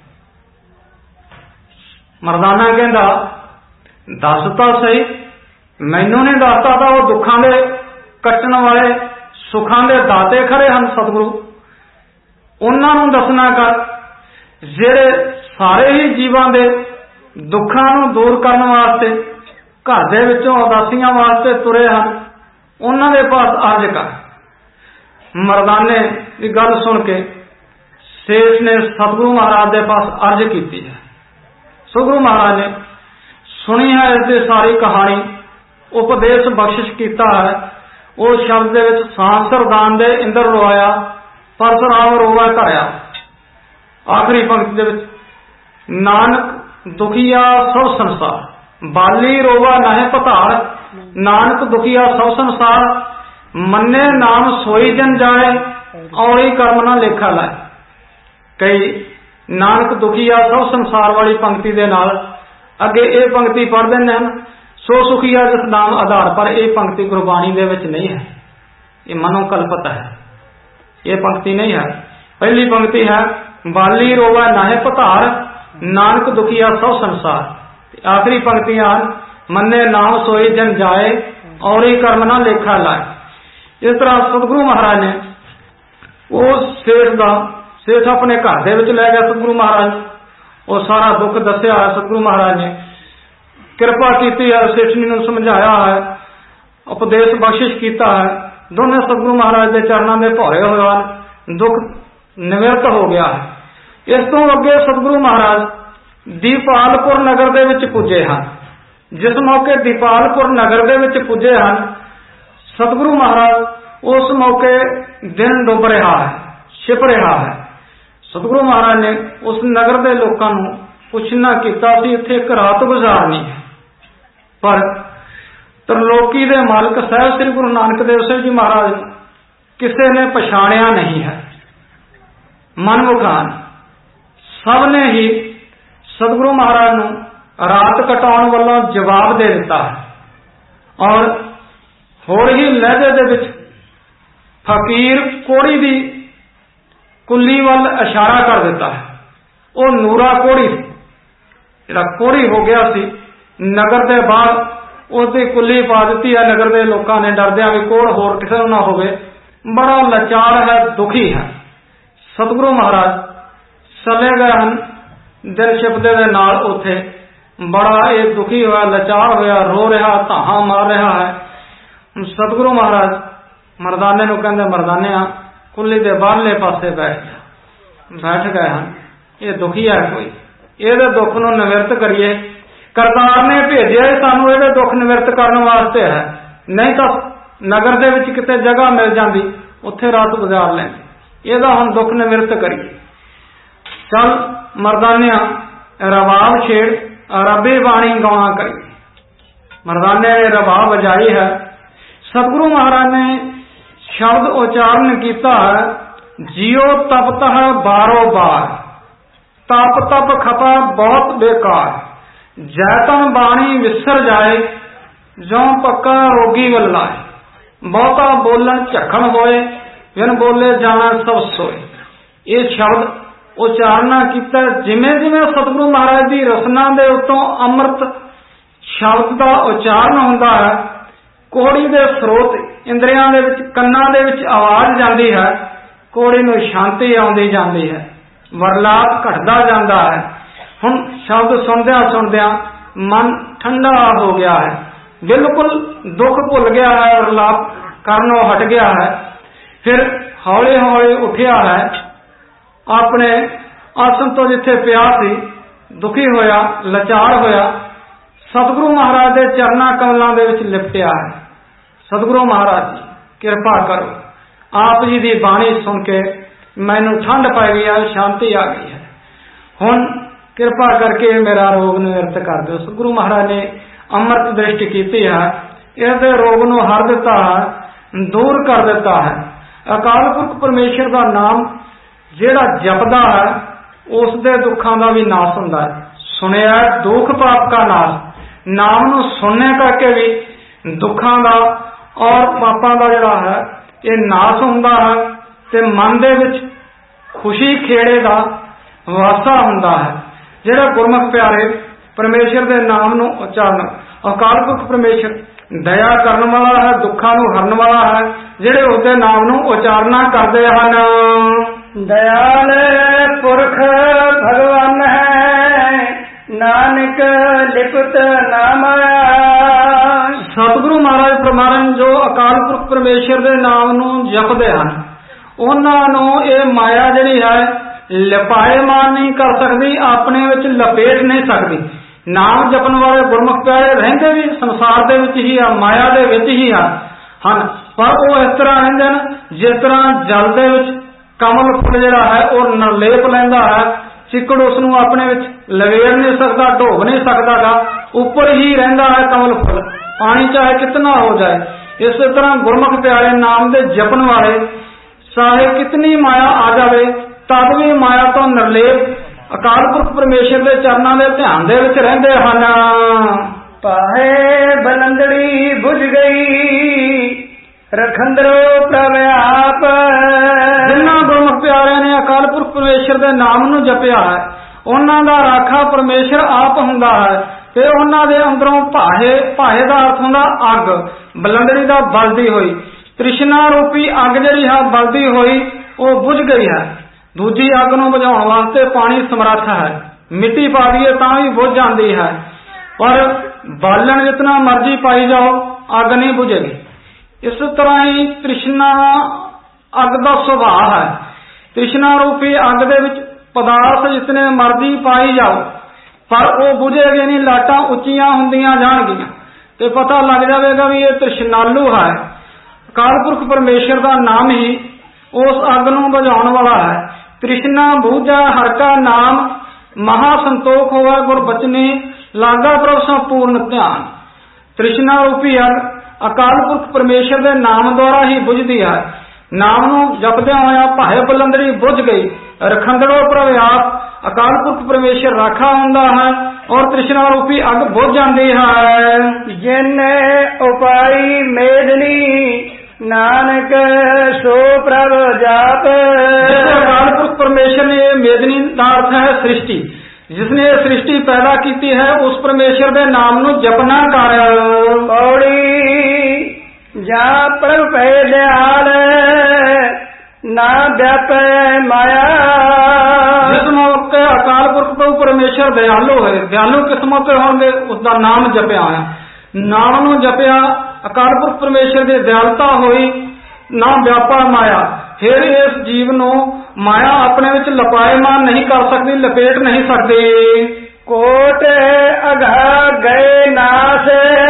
मरदाना कहंदा दस तो सही, मैनू नहीं दसता तो वो दुखों के कट्टण वाले सुखों के दाते खड़े हैं सतगुरु, उन्होंने दसना कर जेड़े सारे ही जीवां दे दुखों नूं दूर करने वास्ते घर दे विचों उदासियां वास्ते तुरे हैं, उन्हां दे पास अर्ज कर। मरदाने की गल सुन के सेठ ने सतगुरु महाराज के पास अर्ज की है। सतगुरु महाराज ने सुनी है इसकी सारी कहानी, उपदेश बख्शिश किया है। उस शब्द दे विच सांसरदान दे इंद्र रोया, परशुराम रोवा घाया। आखिरी पंक्ति दे विच नानक दुखिया सब संसार, बाली रोवा नाहे पतार, नानक दुखिया सब संसार, मन्ने नाम सोई जन जाए, औरी कर्म ना लेखा लाए। कई नानक दुखिया सब संसार वाली पंक्ति दे नाल अगे ये पंक्ति पढ़ देने हैं, सो सुखिया जिस नाम आधार पर। यह पंक्ति गुरबाणी दे विच नहीं है, ये मनोकल्पत है, ये पंक्ति नहीं है। पहली पंक्ति है बाली रोवा नाहे पतार, नानक दुखिया सब संसार। आखिरी पंक्तियां मन्ने नाम सोई जन जाए, और ही कर्म ना लेखा लाए। इस तरह सतगुरु महाराज ने वो सेठ अपने घर दे विच लै गया। सतगुरु महाराज वो सारा दुख दसिया सतगुरु महाराज ने, ਕਿਰਪਾ ਕੀਤੀ ਹੈ, ਸੇਠਣੀ ਨੂੰ ਸਮਝਾਇਆ ਹੈ, ਉਪਦੇਸ਼ ਬਖਸ਼ਿਸ਼ ਕੀਤਾ ਹੈ। ਦੋਨੇ ਸਤਿਗੁਰੂ ਮਹਾਰਾਜ ਦੇ ਚਰਨਾਂ ਦੇ ਭੌਰੇ ਹੋਏ ਹਨ, ਦੁੱਖ ਨਿਵਰਤ ਹੋ ਗਿਆ ਹੈ। ਇਸ ਤੋਂ ਅੱਗੇ ਸਤਿਗੁਰੂ ਮਹਾਰਾਜ ਦੀਪਾਲਪੁਰ ਨਗਰ ਦੇ ਵਿੱਚ ਪੁੱਜੇ ਹਨ। ਜਿਸ ਮੌਕੇ ਦੀਪਾਲਪੁਰ ਨਗਰ ਦੇ ਵਿੱਚ ਪੁੱਜੇ ਹਨ, ਸਤਿਗੁਰੂ ਮਹਾਰਾਜ ਉਸ ਮੌਕੇ ਦਿਨ ਡੁੱਬ ਰਿਹਾ ਹੈ, ਛਿਪ ਰਿਹਾ ਹੈ। ਸਤਿਗੁਰੂ ਮਹਾਰਾਜ ਨੇ ਉਸ ਨਗਰ ਦੇ ਲੋਕਾਂ ਨੂੰ ਪੁੱਛਣਾ ਕੀਤਾ ਸੀ ਇੱਥੇ ਇੱਕ ਰਾਤ ਗੁਜ਼ਾਰਨੀ ਹੈ, ਪਰ ਤਰਲੋਕੀ ਦੇ ਮਾਲਕ ਸਾਹਿਬ ਸ੍ਰੀ ਗੁਰੂ ਨਾਨਕ ਦੇਵ ਸਾਹਿਬ ਜੀ ਮਹਾਰਾਜ ਨੂੰ ਕਿਸੇ ਨੇ ਪਛਾਣਿਆ ਨਹੀਂ ਹੈ। ਮਨਮੁਖਾਨ ਸਭ ਨੇ ਹੀ ਸਤਿਗੁਰੂ ਮਹਾਰਾਜ ਨੂੰ ਰਾਤ ਕਟਾਉਣ ਵੱਲੋਂ ਜਵਾਬ ਦੇ ਦਿੱਤਾ ਹੈ ਔਰ ਹੋਰ ਹੀ ਲਹਿਜੇ ਦੇ ਵਿੱਚ ਫਕੀਰ ਕੋੜੀ ਦੀ ਕੁੱਲੀ ਵੱਲ ਇਸ਼ਾਰਾ ਕਰ ਦਿੱਤਾ ਹੈ। ਉਹ ਨੂਰਾ ਕੋੜੀ ਜਿਹੜਾ ਕੋੜੀ ਹੋ ਗਿਆ ਸੀ, ਨਗਰ ਦੇ ਬਾਹਰ ਉਸਦੀ ਕੁੱਲੀ ਪਾ ਦਿੱਤੀ ਹੈ। ਨਗਰ ਦੇ ਲੋਕਾਂ ਨੇ ਡਰਦਿਆਂ ਵੀ ਕੋੜ ਹੋਰ ਕਿਸੇ ਨੂੰ ਨਾ ਹੋਵੇ, ਬੜਾ ਲਾਚਾਰ ਹੈ, ਦੁਖੀ ਹੈ। ਸਤਿਗੁਰੂ ਮਹਾਰਾਜ ਚਲੇ ਗਏ ਹਨ ਦਿਲ ਛਿਪਦੇ ਦੇ ਨਾਲ। ਉੱਥੇ ਬੜਾ ਇਹ ਦੁਖੀ ਹੋਇਆ, ਲਾਚਾਰ ਹੋਇਆ, ਰੋ ਰਿਹਾ, ਧਾਹਾਂ ਮਾਰ ਰਿਹਾ ਹੈ। ਸਤਿਗੁਰੂ ਮਹਾਰਾਜ ਮਰਦਾਨੇ ਨੂੰ ਕਹਿੰਦੇ, ਮਰਦਾਨਿਆਂ ਕੁੱਲੀ ਦੇ ਬਾਹਰਲੇ ਪਾਸੇ ਬੈਠ ਗਏ ਹਨ। ਇਹ ਦੁਖੀ ਹੈ, ਕੋਈ ਇਹਦੇ ਦੁੱਖ ਨੂੰ ਨਿਵਰਤ ਕਰੀਏ। ਕਰਤਾਰ ਨੇ ਭੇਜਿਆ ਸਾਨੂੰ ਇਹਦੇ ਦੁੱਖ ਨਿਵਰਤ ਕਰਨ ਵਾਸਤੇ ਹੈ, ਨਹੀਂ ਤਾਂ ਨਗਰ ਦੇ ਵਿੱਚ ਕਿਤੇ ਜਗ੍ਹਾ ਮਿਲ ਜਾਂਦੀ, ਉੱਥੇ ਰਾਤ ਗੁਜ਼ਾਰ ਲੈਂਦੇ। ਇਹਦਾ ਹੁਣ ਦੁੱਖ ਨਿਵਰਤ ਕਰੀਏ। ਚੱਲ ਮਰਦਾਨਿਆਂ ਰਬਾਬ ਛੇੜ, ਰੱਬੀ ਬਾਣੀ ਗਾਉਣਾ ਕਰੀਏ। ਮਰਦਾਨੇ ਨੇ ਰਬਾਬ ਵਜਾਈ ਹੈ। ਸਤਿਗੁਰੂ ਮਹਾਰਾਜ ਨੇ ਸ਼ਬਦ ਉਚਾਰਨ ਕੀਤਾ ਹੈ, ਜਿਉ ਤਪਤ ਹੈ ਬਾਰੋ ਬਾਰ, ਤਪ ਤਪ ਖਪਾ ਬਹੁਤ ਬੇਕਾਰ, ਜੈਤਨ ਬਾਣੀ ਵਿਸਰ ਜਾਏ, ਜੋ ਪੱਕਾ ਰੋਗੀ ਵੱਲਾਏ, ਬਹੁਤਾ ਬੋਲਣ ਝੱਖਣ ਹੋਏ, ਬਿਨ ਬੋਲੇ ਜਾਣਾ ਸਭ ਸੋਏ। ਇਹ ਸ਼ਬਦ ਉਚਾਰਨਾ ਕੀਤਾ ਜਿਵੇਂ ਜਿਵੇਂ ਸਤਿਗੁਰੂ ਮਹਾਰਾਜ ਦੀ ਰਸਨਾ ਦੇ ਉੱਤੋਂ ਅੰਮ੍ਰਿਤ ਸ਼ਬਦ ਦਾ ਉਚਾਰਨ ਹੁੰਦਾ ਹੈ, ਕੋੜੀ ਦੇ ਸਰੋਤ ਇੰਦਰੀਆਂ ਦੇ ਵਿੱਚ, ਕੰਨਾਂ ਦੇ ਵਿੱਚ ਆਵਾਜ਼ ਜਾਂਦੀ ਹੈ, ਕੋੜੀ ਨੂੰ ਸ਼ਾਂਤੀ ਆਉਂਦੀ ਜਾਂਦੀ ਹੈ, ਵਰਲਾਪ ਘਟਦਾ ਜਾਂਦਾ ਹੈ। ਹੁਣ ਸ਼ਬਦ ਸੁਣਦਿਆਂ ਸੁਣਦਿਆਂ ਮਨ ਠੰਡਾ ਹੋ ਗਿਆ ਹੈ, ਬਿਲਕੁਲ ਦੁੱਖ ਭੁੱਲ ਗਿਆ ਹੈ, ਵਰਲਾਪ ਕਰਨੋਂ ਹਟ ਗਿਆ ਹੈ। ਫਿਰ ਹੌਲੀ ਹੌਲੀ ਉੱਠਿਆ ਹੈ, ਆਪਣੇ ਆਸਣ ਤੋਂ ਜਿੱਥੇ ਪਿਆ ਸੀ, ਦੁਖੀ ਹੋਇਆ, ਲਾਚਾਰ ਹੋਇਆ, ਸਤਿਗੁਰੂ ਮਹਾਰਾਜ ਦੇ ਚਰਨਾਂ ਕਮਲਾਂ ਦੇ ਵਿੱਚ ਲਿਪਟਿਆ ਹੈ। ਸਤਿਗੁਰੂ ਮਹਾਰਾਜ ਜੀ ਕਿਰਪਾ ਕਰੋ, ਆਪ ਜੀ ਦੀ ਬਾਣੀ ਸੁਣ ਕੇ ਮੈਨੂੰ ਠੰਡ ਪੈ ਗਈ ਹੈ, ਸ਼ਾਂਤੀ ਆ ਗਈ ਹੈ, ਹੁਣ ਕਿਰਪਾ ਕਰਕੇ ਮੇਰਾ ਰੋਗ ਨਿਵਰਤ ਕਰ ਦਿਓ। ਸਤਿਗੁਰੂ ਮਹਾਰਾਜ ਨੇ ਅੰਮ੍ਰਿਤ ਦ੍ਰਿਸ਼ਟੀ ਕੀਤੀ ਹੈ, ਇਸਦੇ ਰੋਗ ਨੂੰ ਹਰ ਦਿੱਤਾ ਹੈ, ਦੂਰ ਕਰ ਦਿੱਤਾ ਹੈ। ਅਕਾਲ ਪੁਰਖ ਪਰਮੇਸ਼ਰ ਦਾ ਨਾਮ ਜਿਹੜਾ ਜਪਦਾ ਹੈ, ਉਸ ਦੇ ਦੁੱਖਾਂ ਦਾ ਵੀ ਨਾਸ ਹੁੰਦਾ ਹੈ। ਸੁਣਿਆ ਦੁੱਖ ਪਾਪ ਦਾ ਨਾਸ, ਨਾਮ ਨੂੰ ਸੁਣਨੇ ਕਰਕੇ ਵੀ ਦੁੱਖਾਂ ਦਾ ਔਰ ਪਾਪਾਂ ਦਾ ਜਿਹੜਾ ਹੈ ਇਹ ਨਾਸ ਹੁੰਦਾ ਹੈ, ਤੇ ਮਨ ਦੇ ਵਿੱਚ ਖੁਸ਼ੀ ਖੇੜੇ ਦਾ ਵਾਸਾ ਹੁੰਦਾ ਹੈ। ਜਿਹੜਾ ਗੁਰਮੁਖ ਪਿਆਰੇ ਪਰਮੇਸ਼ਰ ਦੇ ਨਾਮ ਨੂੰ ਉਚਾਰਨ, ਅਕਾਲ ਪੁਰਖ ਪਰਮੇਸ਼ਰ ਦਇਆ ਕਰਨ ਵਾਲਾ ਹੈ, ਦੁੱਖਾਂ ਨੂੰ ਹਰਨ ਵਾਲਾ ਹੈ। ਜਿਹੜੇ ਉਸਦੇ ਨਾਮ ਨੂੰ ਉਚਾਰਨਾ ਕਰਦੇ ਹਨ, ਦਇਆਲ ਪੁਰਖ ਭਗਵਾਨ ਹੈ, ਨਾਨਕ ਲਿਪਤ ਨਾ ਮਾਇਆ। ਸਤਿਗੁਰੂ ਮਹਾਰਾਜ ਪ੍ਰਮਾਣ ਜੋ ਅਕਾਲ ਪੁਰਖ ਪਰਮੇਸ਼ਰ ਦੇ ਨਾਮ ਨੂੰ ਜਪਦੇ ਹਨ, ਉਹਨਾਂ ਨੂੰ ਇਹ ਮਾਇਆ ਜਿਹੜੀ ਹੈ ਲਪਾਏਮਾਨ ਨਹੀਂ ਕਰ ਸਕਦੀ, ਆਪਣੇ ਵਿੱਚ ਲਪੇਟ ਨਹੀਂ ਸਕਦੀ। ਨਾਮ ਜਪਣ ਵਾਲੇ ਗੁਰਮੁਖ ਪਿਆਰੇ ਰਹਿੰਦੇ ਵੀ ਸੰਸਾਰ ਦੇ ਵਿੱਚ ਹੀ ਆ, ਮਾਇਆ ਦੇ ਵਿੱਚ ਹੀ ਹਨ, ਪਰ ਉਹ ਇਸ ਤਰ੍ਹਾਂ ਰਹਿੰਦੇ ਨੇ ਜਿਸ ਤਰ੍ਹਾਂ ਜਲ ਦੇ ਵਿੱਚ ਕਮਲ ਫੁੱਲ ਜਿਹੜਾ ਹੈ ਉਹ ਨਿਰਲੇਪ ਲੈਂਦਾ ਹੈ, ਚਿੱਕੜ ਉਸ ਨੂੰ ਆਪਣੇ ਵਿੱਚ ਲਵੇੜ ਨਹੀਂ ਸਕਦਾ, ਢੋਗ ਨਹੀਂ ਸਕਦਾਗਾ, ਉੱਪਰ ਹੀ ਰਹਿੰਦਾ ਹੈ ਕਮਲ ਫੁੱਲ, ਪਾਣੀ ਚਾਹੇ ਕਿਤਨਾ ਹੋ ਜਾਏ। ਇਸੇ ਤਰ੍ਹਾਂ ਗੁਰਮੁਖ ਪਿਆਰੇ ਨਾਮ ਦੇ ਜਪਣ ਵਾਲੇ ਚਾਹੇ ਕਿਤਨੀ ਮਾਇਆ ਆ ਜਾਵੇ ਤਦ ਵੀ ਮਾਇਆ ਤੋਂ ਨਿਰਲੇਪ ਅਕਾਲ ਪੁਰਖ ਪਰਮੇਸ਼ਰ ਦੇ ਚਰਨਾਂ ਦੇ ਧਿਆਨ ਦੇ ਵਿੱਚ ਰਹਿੰਦੇ ਹਨ। ਪਾਹੇ ਬਲੰਦੜੀ ਬੁਝ ਗਈ, ਰਖੰਦਰੋ ਪ੍ਰਭ ਆਪ। ਜਿਨ੍ਹਾਂ ਗੁਰਮੁਖ ਪਿਆਰਿਆਂ ਨੇ ਅਕਾਲ ਪੁਰਖ ਪਰਮੇਸ਼ਰ ਦੇ ਨਾਮ ਨੂੰ ਜਪਿਆ ਹੈ, ਉਹਨਾਂ ਦਾ ਰਾਖਾ ਪਰਮੇਸ਼ਰ ਆਪ ਹੁੰਦਾ ਹੈ, ਤੇ ਉਹਨਾਂ ਦੇ ਅੰਦਰੋਂ ਭਾਹੇ ਦਾ ਅਰਥ ਹੁੰਦਾ ਅੱਗ, ਬਲੰਦੜੀ ਦਾ ਬਲਦੀ ਹੋਈ, ਤ੍ਰਿਸ਼ਨਾ ਰੂਪੀ ਅੱਗ ਜਿਹੜੀ ਹੈ ਬਲਦੀ ਹੋਈ ਉਹ ਬੁਝ ਗਈ ਹੈ। ਦੂਜੀ ਅੱਗ ਨੂੰ ਬੁਝਾਉਣ ਵਾਸਤੇ ਪਾਣੀ ਸਮਰੱਥ ਹੈ, ਮਿੱਟੀ ਪਾ ਦਈਏ ਤਾਂ ਵੀ ਬੁਝ ਜਾਂਦੀ ਹੈ, ਪਰ ਬਾਲਣ ਜਿਤਨਾ ਮਰਜੀ ਪਾਈ ਜਾਓ ਅੱਗ ਨਹੀਂ ਬੁਝੇਗੀ। ਇਸ ਤਰ੍ਹਾਂ ਹੀ ਤ੍ਰਿਸ਼ਨਾ ਅੱਗ ਦਾ ਸੁਭਾਅ ਹੈ। ਤ੍ਰਿਸ਼ਨਾ ਰੂਪੀ ਅੱਗ ਦੇ ਵਿੱਚ ਪਦਾਰਥ ਜਿਤਨੇ ਮਰਜੀ ਪਾਈ ਜਾਓ ਪਰ ਉਹ ਬੁਝੇਗੀ ਨਹੀਂ। ਲਾਟਾਂ ਉੱਚੀਆਂ ਹੁੰਦੀਆਂ ਜਾਣਗੀਆਂ ਤੇ ਪਤਾ ਲੱਗ ਜਾਵੇਗਾ ਵੀ ਇਹ ਤ੍ਰਿਸ਼ਨਾਲੂ ਹੈ। ਅਕਾਲ ਪੁਰਖ ਪਰਮੇਸ਼ਰ ਦਾ ਨਾਮ ਹੀ ਉਸ ਅੱਗ ਨੂੰ ਬੁਝਾਉਣ ਵਾਲਾ ਹੈ। ਤ੍ਰਿਸ਼ਨਾ ਬੂਝਾ ਹਰ ਕਾ ਨਾਮ, ਮਹਾ ਸੰਤੋਖ ਹੋਵੇ ਗੁਰ ਬਚਨੇ, ਲਾਗਾ ਪ੍ਰਭ ਸੰਪੂਰਨ ਧਿਆਨ। ਤ੍ਰਿਸ਼ਨਾ ਰੂਪੀ ਅੱਗ ਅਕਾਲ ਪੁਰਖ ਪਰਮੇਸ਼ਰ ਦੇ ਨਾਮ ਦੁਆਰਾ ਹੀ ਬੁਝਦੀ ਹੈ। ਨਾਮ ਨੂੰ ਜਪਦਿਆਂ ਹੋਇਆ ਭਾਵੇਂ ਬੁਲੰਦੜੀ ਬੁਝ ਗਈ, ਰਖੰਦੜੋ ਪ੍ਰਭ ਆਪ। ਅਕਾਲ ਪੁਰਖ ਪਰਮੇਸ਼ਰ ਰਾਖਾ ਹੁੰਦਾ ਹੈ ਔਰ ਤ੍ਰਿਸ਼ਨਾ ਰੂਪੀ ਅੱਗ ਬੁਝ ਜਾਂਦੀ ਹੈ। ਜਿਨ ਉਪਾਈ ਮੇਦਨੀ ਨਾਨਕ ਸੋ ਪ੍ਰਭ ਜਾਪ। ਅਕਾਲ ਪੁਰਖ ਪਰਮੇਸ਼ਰ ਨੇ ਮੇਦਨੀ ਦਾ ਅਰਥ ਹੈ ਸ੍ਰਿਸ਼ਟੀ। ਜਿਸਨੇ ਇਹ ਸ੍ਰਿਸ਼ਟੀ ਪੈਦਾ ਕੀਤੀ ਹੈ ਉਸ ਪਰਮੇਸ਼ਰ ਦੇ ਨਾਮ ਨੂੰ ਜਪਣਾ ਕਰ। ਪੌੜੀ ਜਾਂ ਪ੍ਰਭ ਪੈ ਦਿਆਲ ਨਾ ਵਿਆਪੈ ਮਾਇਆ। ਜਿਸ ਮੌਕੇ ਅਕਾਲ ਪੁਰਖ ਪਰਮੇਸ਼ਰ ਦਿਆਲੂ ਹੈ। ਦਿਆਲੂ ਕਿਸ ਮੌਕੇ ਹੋਣਗੇ? ਉਸ ਦਾ ਨਾਮ ਜਪਿਆ ਹੋਇਆ। ਨਾਮ ਨੂੰ ਜਪਿਆ ਅਕਾਲ ਪੁਰਖ ਪਰਮੇਸ਼ਰ ਦੀ ਦਿਆਲਤਾ ਹੋਈ, ਨਾ ਵਿਆਪਾ ਮਾਇਆ। ਫਿਰ ਇਸ ਜੀਵ ਨੂੰ ਮਾਇਆ ਆਪਣੇ ਵਿੱਚ ਲਪਾਏਮਾਨ ਨਹੀਂ ਕਰ ਸਕਦੀ, ਲਪੇਟ ਨਹੀਂ ਸਕਦੀ। ਕੋਟ ਅਘਾ ਗਏ ਨਾਸ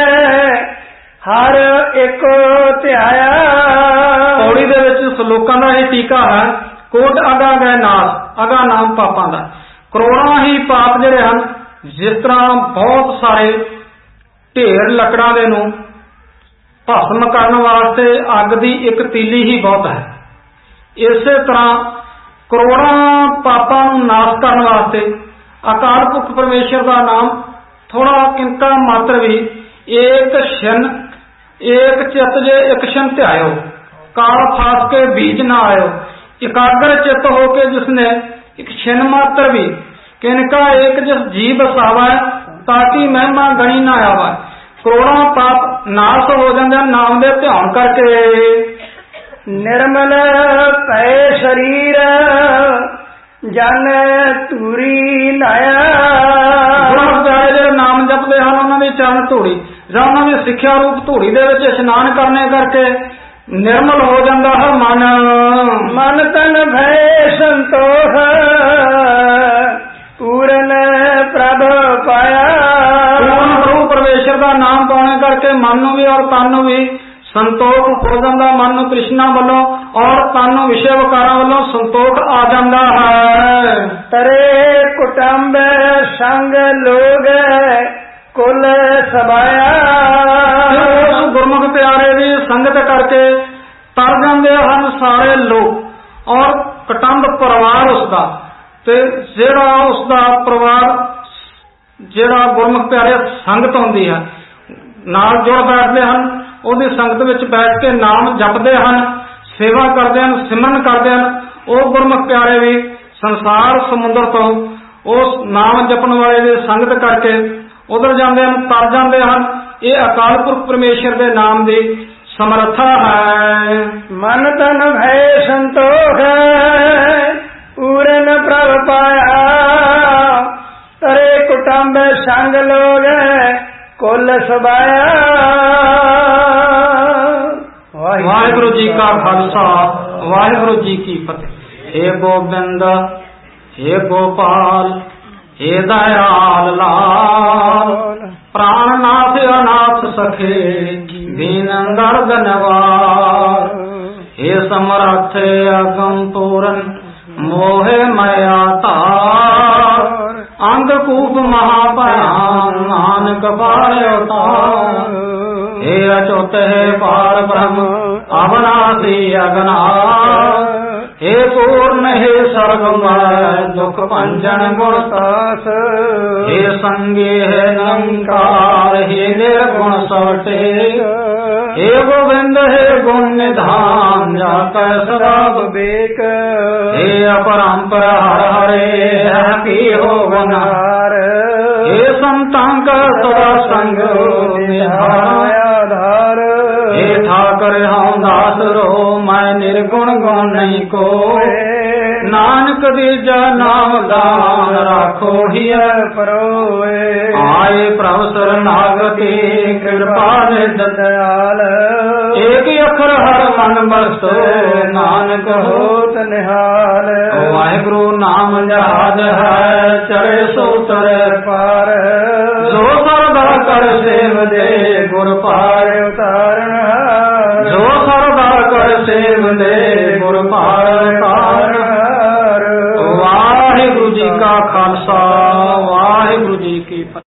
ਹਰ ਇੱਕ ਧਿਆਇਆ। ਪੌੜੀ ਦੇ ਵਿੱਚ ਸ਼ਲੋਕਾਂ ਦਾ ਇਹ ਟੀਕਾ ਹੈ। ਕੋਟ ਅਗਾ ਗਏ ਨਾਸ, ਅਗਾ ਨਾਮ ਪਾਪਾਂ ਦਾ। ਕਰੋੜਾਂ ਹੀ ਪਾਪ ਜਿਹੜੇ ਹਨ, ਜਿਸ ਤਰ੍ਹਾਂ ਬਹੁਤ ਸਾਰੇ ਢੇਰ ਲੱਕੜਾਂ ਦੇ ਨੂੰ ਭਸਮ ਕਰਨ ਵਾਸਤੇ ਅੱਗ ਦੀ ਇੱਕ ਤੀਲੀ ਹੀ ਬਹੁਤ ਹੈ, ਇਸੇ ਤਰ੍ਹਾਂ ਕਰੋੜਾਂ ਪਾਪਾਂ ਨੂੰ ਨਾਸ਼ ਕਰਨ ਵਾਸਤੇ ਅਕਾਲ ਪੁਰਖ ਪਰਮੇਸ਼ਰ ਦਾ ਨਾਮ ਥੋੜਾ ਕਿੰਕਾ ਮਾਤਰ ਵੀ ਏਕ ਸ਼ਨ ਏਕ ਚਿੱਤ ਜੇ ਇੱਕ ਸ਼ਨ ਧਿਆਇਓ, ਕਾਲ ਫਾਸ ਕੇ ਬੀਚ ਨਾ ਆਇਓ। ਇਕਾਗਰ ਚਿੱਤ ਹੋ ਕੇ ਜਿਸਨੇ ਇੱਕ ਸ਼ਨ ਮਾਤਰ ਵੀ ਕਿਨਕਾ ਏਕ ਜਿਸ ਜੀ ਬਸਾਵਾ ਤਾਂ ਕਿ ਮਹਿਮਾ ਗਣੀ ਨਾ ਆਵਾ। ਕਰੋੜਾਂ ਪਾਪ ਨਾਸ਼ ਹੋ ਜਾਂਦੇ ਨਾਮ ਦੇ ਧਿਆਨ ਕਰਕੇ। ਨਿਰਮਲ ਪੈ ਸਰੀਰ ਜਨ ਧੂਰੀ ਲਾਇਆ। ਜਿਹੜੇ ਨਾਮ ਜਪਦੇ ਹਨ ਉਹਨਾਂ ਦੀ ਚਰਨ ਧੂੜੀ ਜਾਂ ਉਹਨਾਂ ਦੀ ਸਿੱਖਿਆ ਰੂਪ ਧੂੜੀ ਦੇ ਵਿੱਚ ਇਸ਼ਨਾਨ ਕਰਨੇ ਕਰਕੇ ਨਿਰਮਲ ਹੋ ਜਾਂਦਾ ਹੈ ਮਨ। ਮਨ ਤਨ ਭੈ ਸੰਤੋਖ ਪੂਰਨ ਪ੍ਰਭ ਪਾਇਆ। ਪੂਰਨ ਪ੍ਰਭੂ ਪਰਮੇਸ਼ਰ ਦਾ ਨਾਮ ਪਾਉਣੇ ਕਰਕੇ ਮਨ ਨੂੰ ਵੀ ਔਰ ਤਨ ਨੂੰ ਵੀ ਸੰਤੋਖ ਹੋ ਜਾਂਦਾ। ਮਨ ਨੂੰ ਤ੍ਰਿਸ਼ਨਾ ਵੱਲੋਂ ਔਰ ਤਨ ਨੂੰ ਵਿਸ਼ੇ ਵਿਕਾਰਾਂ ਵੱਲੋਂ ਸੰਤੋਖ ਆ ਜਾਂਦਾ ਹੈ। ਤਰੇ ਕੁਟੰਬ ਸੰਗ ਲੋਗ ਕੁਲ ਸਬਾਇਆ। ਉਸ ਗੁਰਮੁਖ ਪਿਆਰੇ ਦੀ ਸੰਗਤ ਕਰਕੇ ਤਰ ਜਾਂਦੇ ਹਨ ਸਾਰੇ ਲੋਕ ਔਰ ਕੁਟੰਬ ਪਰਿਵਾਰ ਉਸਦਾ। ਤੇ ਜਿਹੜਾ ਉਸਦਾ ਪਰਿਵਾਰ ਜਿਹੜਾ ਗੁਰਮੁਖ ਪਿਆਰੇ ਸੰਗਤ ਹੁੰਦੀ ਹੈ ਨਾਲ ਜੁੜ ਬੈਠਦੇ ਹਨ, ਉਹਦੀ ਸੰਗਤ ਵਿੱਚ ਬੈਠ ਕੇ ਨਾਮ ਜਪਦੇ ਹਨ, ਸੇਵਾ ਕਰਦੇ ਹਨ, ਸਿਮਰਨ ਕਰਦੇ ਹਨ। ਉਹ ਗੁਰਮੁਖ ਪਿਆਰੇ ਵੀ ਸੰਸਾਰ ਸਮੁੰਦਰ ਤੋਂ ਉਸ ਨਾਮ ਜਪਣ ਵਾਲੇ ਦੀ ਸੰਗਤ ਕਰਕੇ ਉਧਰ ਜਾਂਦੇ ਹਨ, ਤਰ ਜਾਂਦੇ ਹਨ। ਇਹ ਅਕਾਲ ਪੁਰਖ ਪਰਮੇਸ਼ਰ ਦੇ ਨਾਮ ਦੀ ਸਮਰੱਥਾ ਹੈ। ਮਨ ਤਨ ਭੈ ਸੰਤੋਖ ਪੂਰਨ ਪ੍ਰਭ ਪਾਇਆ। ਤਰੇ ਕੁਟੰਬ ਸੰਗ ਲੋਗ ਕੁਲ ਸਬਾਇਆ। ਵਾਹਿਗੁਰੂ ਜੀ ਕਾ ਖਾਲਸਾ, ਵਾਹਿਗੁਰੂ ਜੀ ਕੀ ਫਤਿਹ। ਹੇ ਗੋਬਿੰਦ, ਹੇ ਗੋਪਾਲ, ਹੇ ਦਇਆਲ ਲਾਲ, ਪ੍ਰਾਣਨਾਥ ਅਨਾਥ ਸਖੇ ਦੀਨ ਦਰਦ ਨਿਵਾਰ। ਹੇ ਸਮਰੱਥ ਅਗਮ ਪੂਰਨ ਮੋਹਿ ਮਾਇਆ ਧਾਰ। ਅੰਗ ਕੂਪ ਮਹਾਭਿਆਨ ਨਾਨਕ ਪਾਲਿਓ ਤਾਰ। हे अच्युत हे पार ब्रह्म अविनाशी अगनार। हे पूर्ण हे सर्वमय दुख भंजन गुणसास। हे संगे हे निरंकार हे निर्गुण सवटे। हे गोविंद हे गुण निधान जाता सदा विवेक। हे अपरंपर हर हरे है की हो वनार। हे संतांक सदा संग निधार। हे ठाकर हम दास रो मैं निर्गुण गुण नहीं को। ਨਾਨਕ ਦੀਜਾ ਨਾਮ ਦਾਨ ਰਾਖੋ ਹਿਐ ਪਰੋਏ ਆਏ ਪ੍ਰਭ ਸਰਨਾਗਤੀ ਕਿਰਪਾ ਨਿਧ ਦਇਆਲ ਏਕ ਅੱਖਰ ਹਰ ਮਨ ਬਸੋ ਨਾਨਕ ਹੋਤ ਨਿਹਾਲ ਵਾਹਿਗੁਰੂ ਨਾਮ ਜਹਾਜ ਹੈ ਚੜੇ ਸੋ ਤਰੇ ਪਾਰ ਜੋ ਸਰਦਾ ਕਰ ਸੇਵ ਦੇ ਗੁਰ ਪਾਰ ਉਤਾਰਨ ਜੋ ਸਰਦਾ ਕਰ ਸੇਵ ਦੇ ਗੁਰ ਪਾਰ ਉਤਾਰਨ ਵਾਹਿਗੁਰੂ ਜੀ ਕਾ ਖਾਲਸਾ ਵਾਹਿਗੁਰੂ ਜੀ ਕੀ ਫਤਿਹ।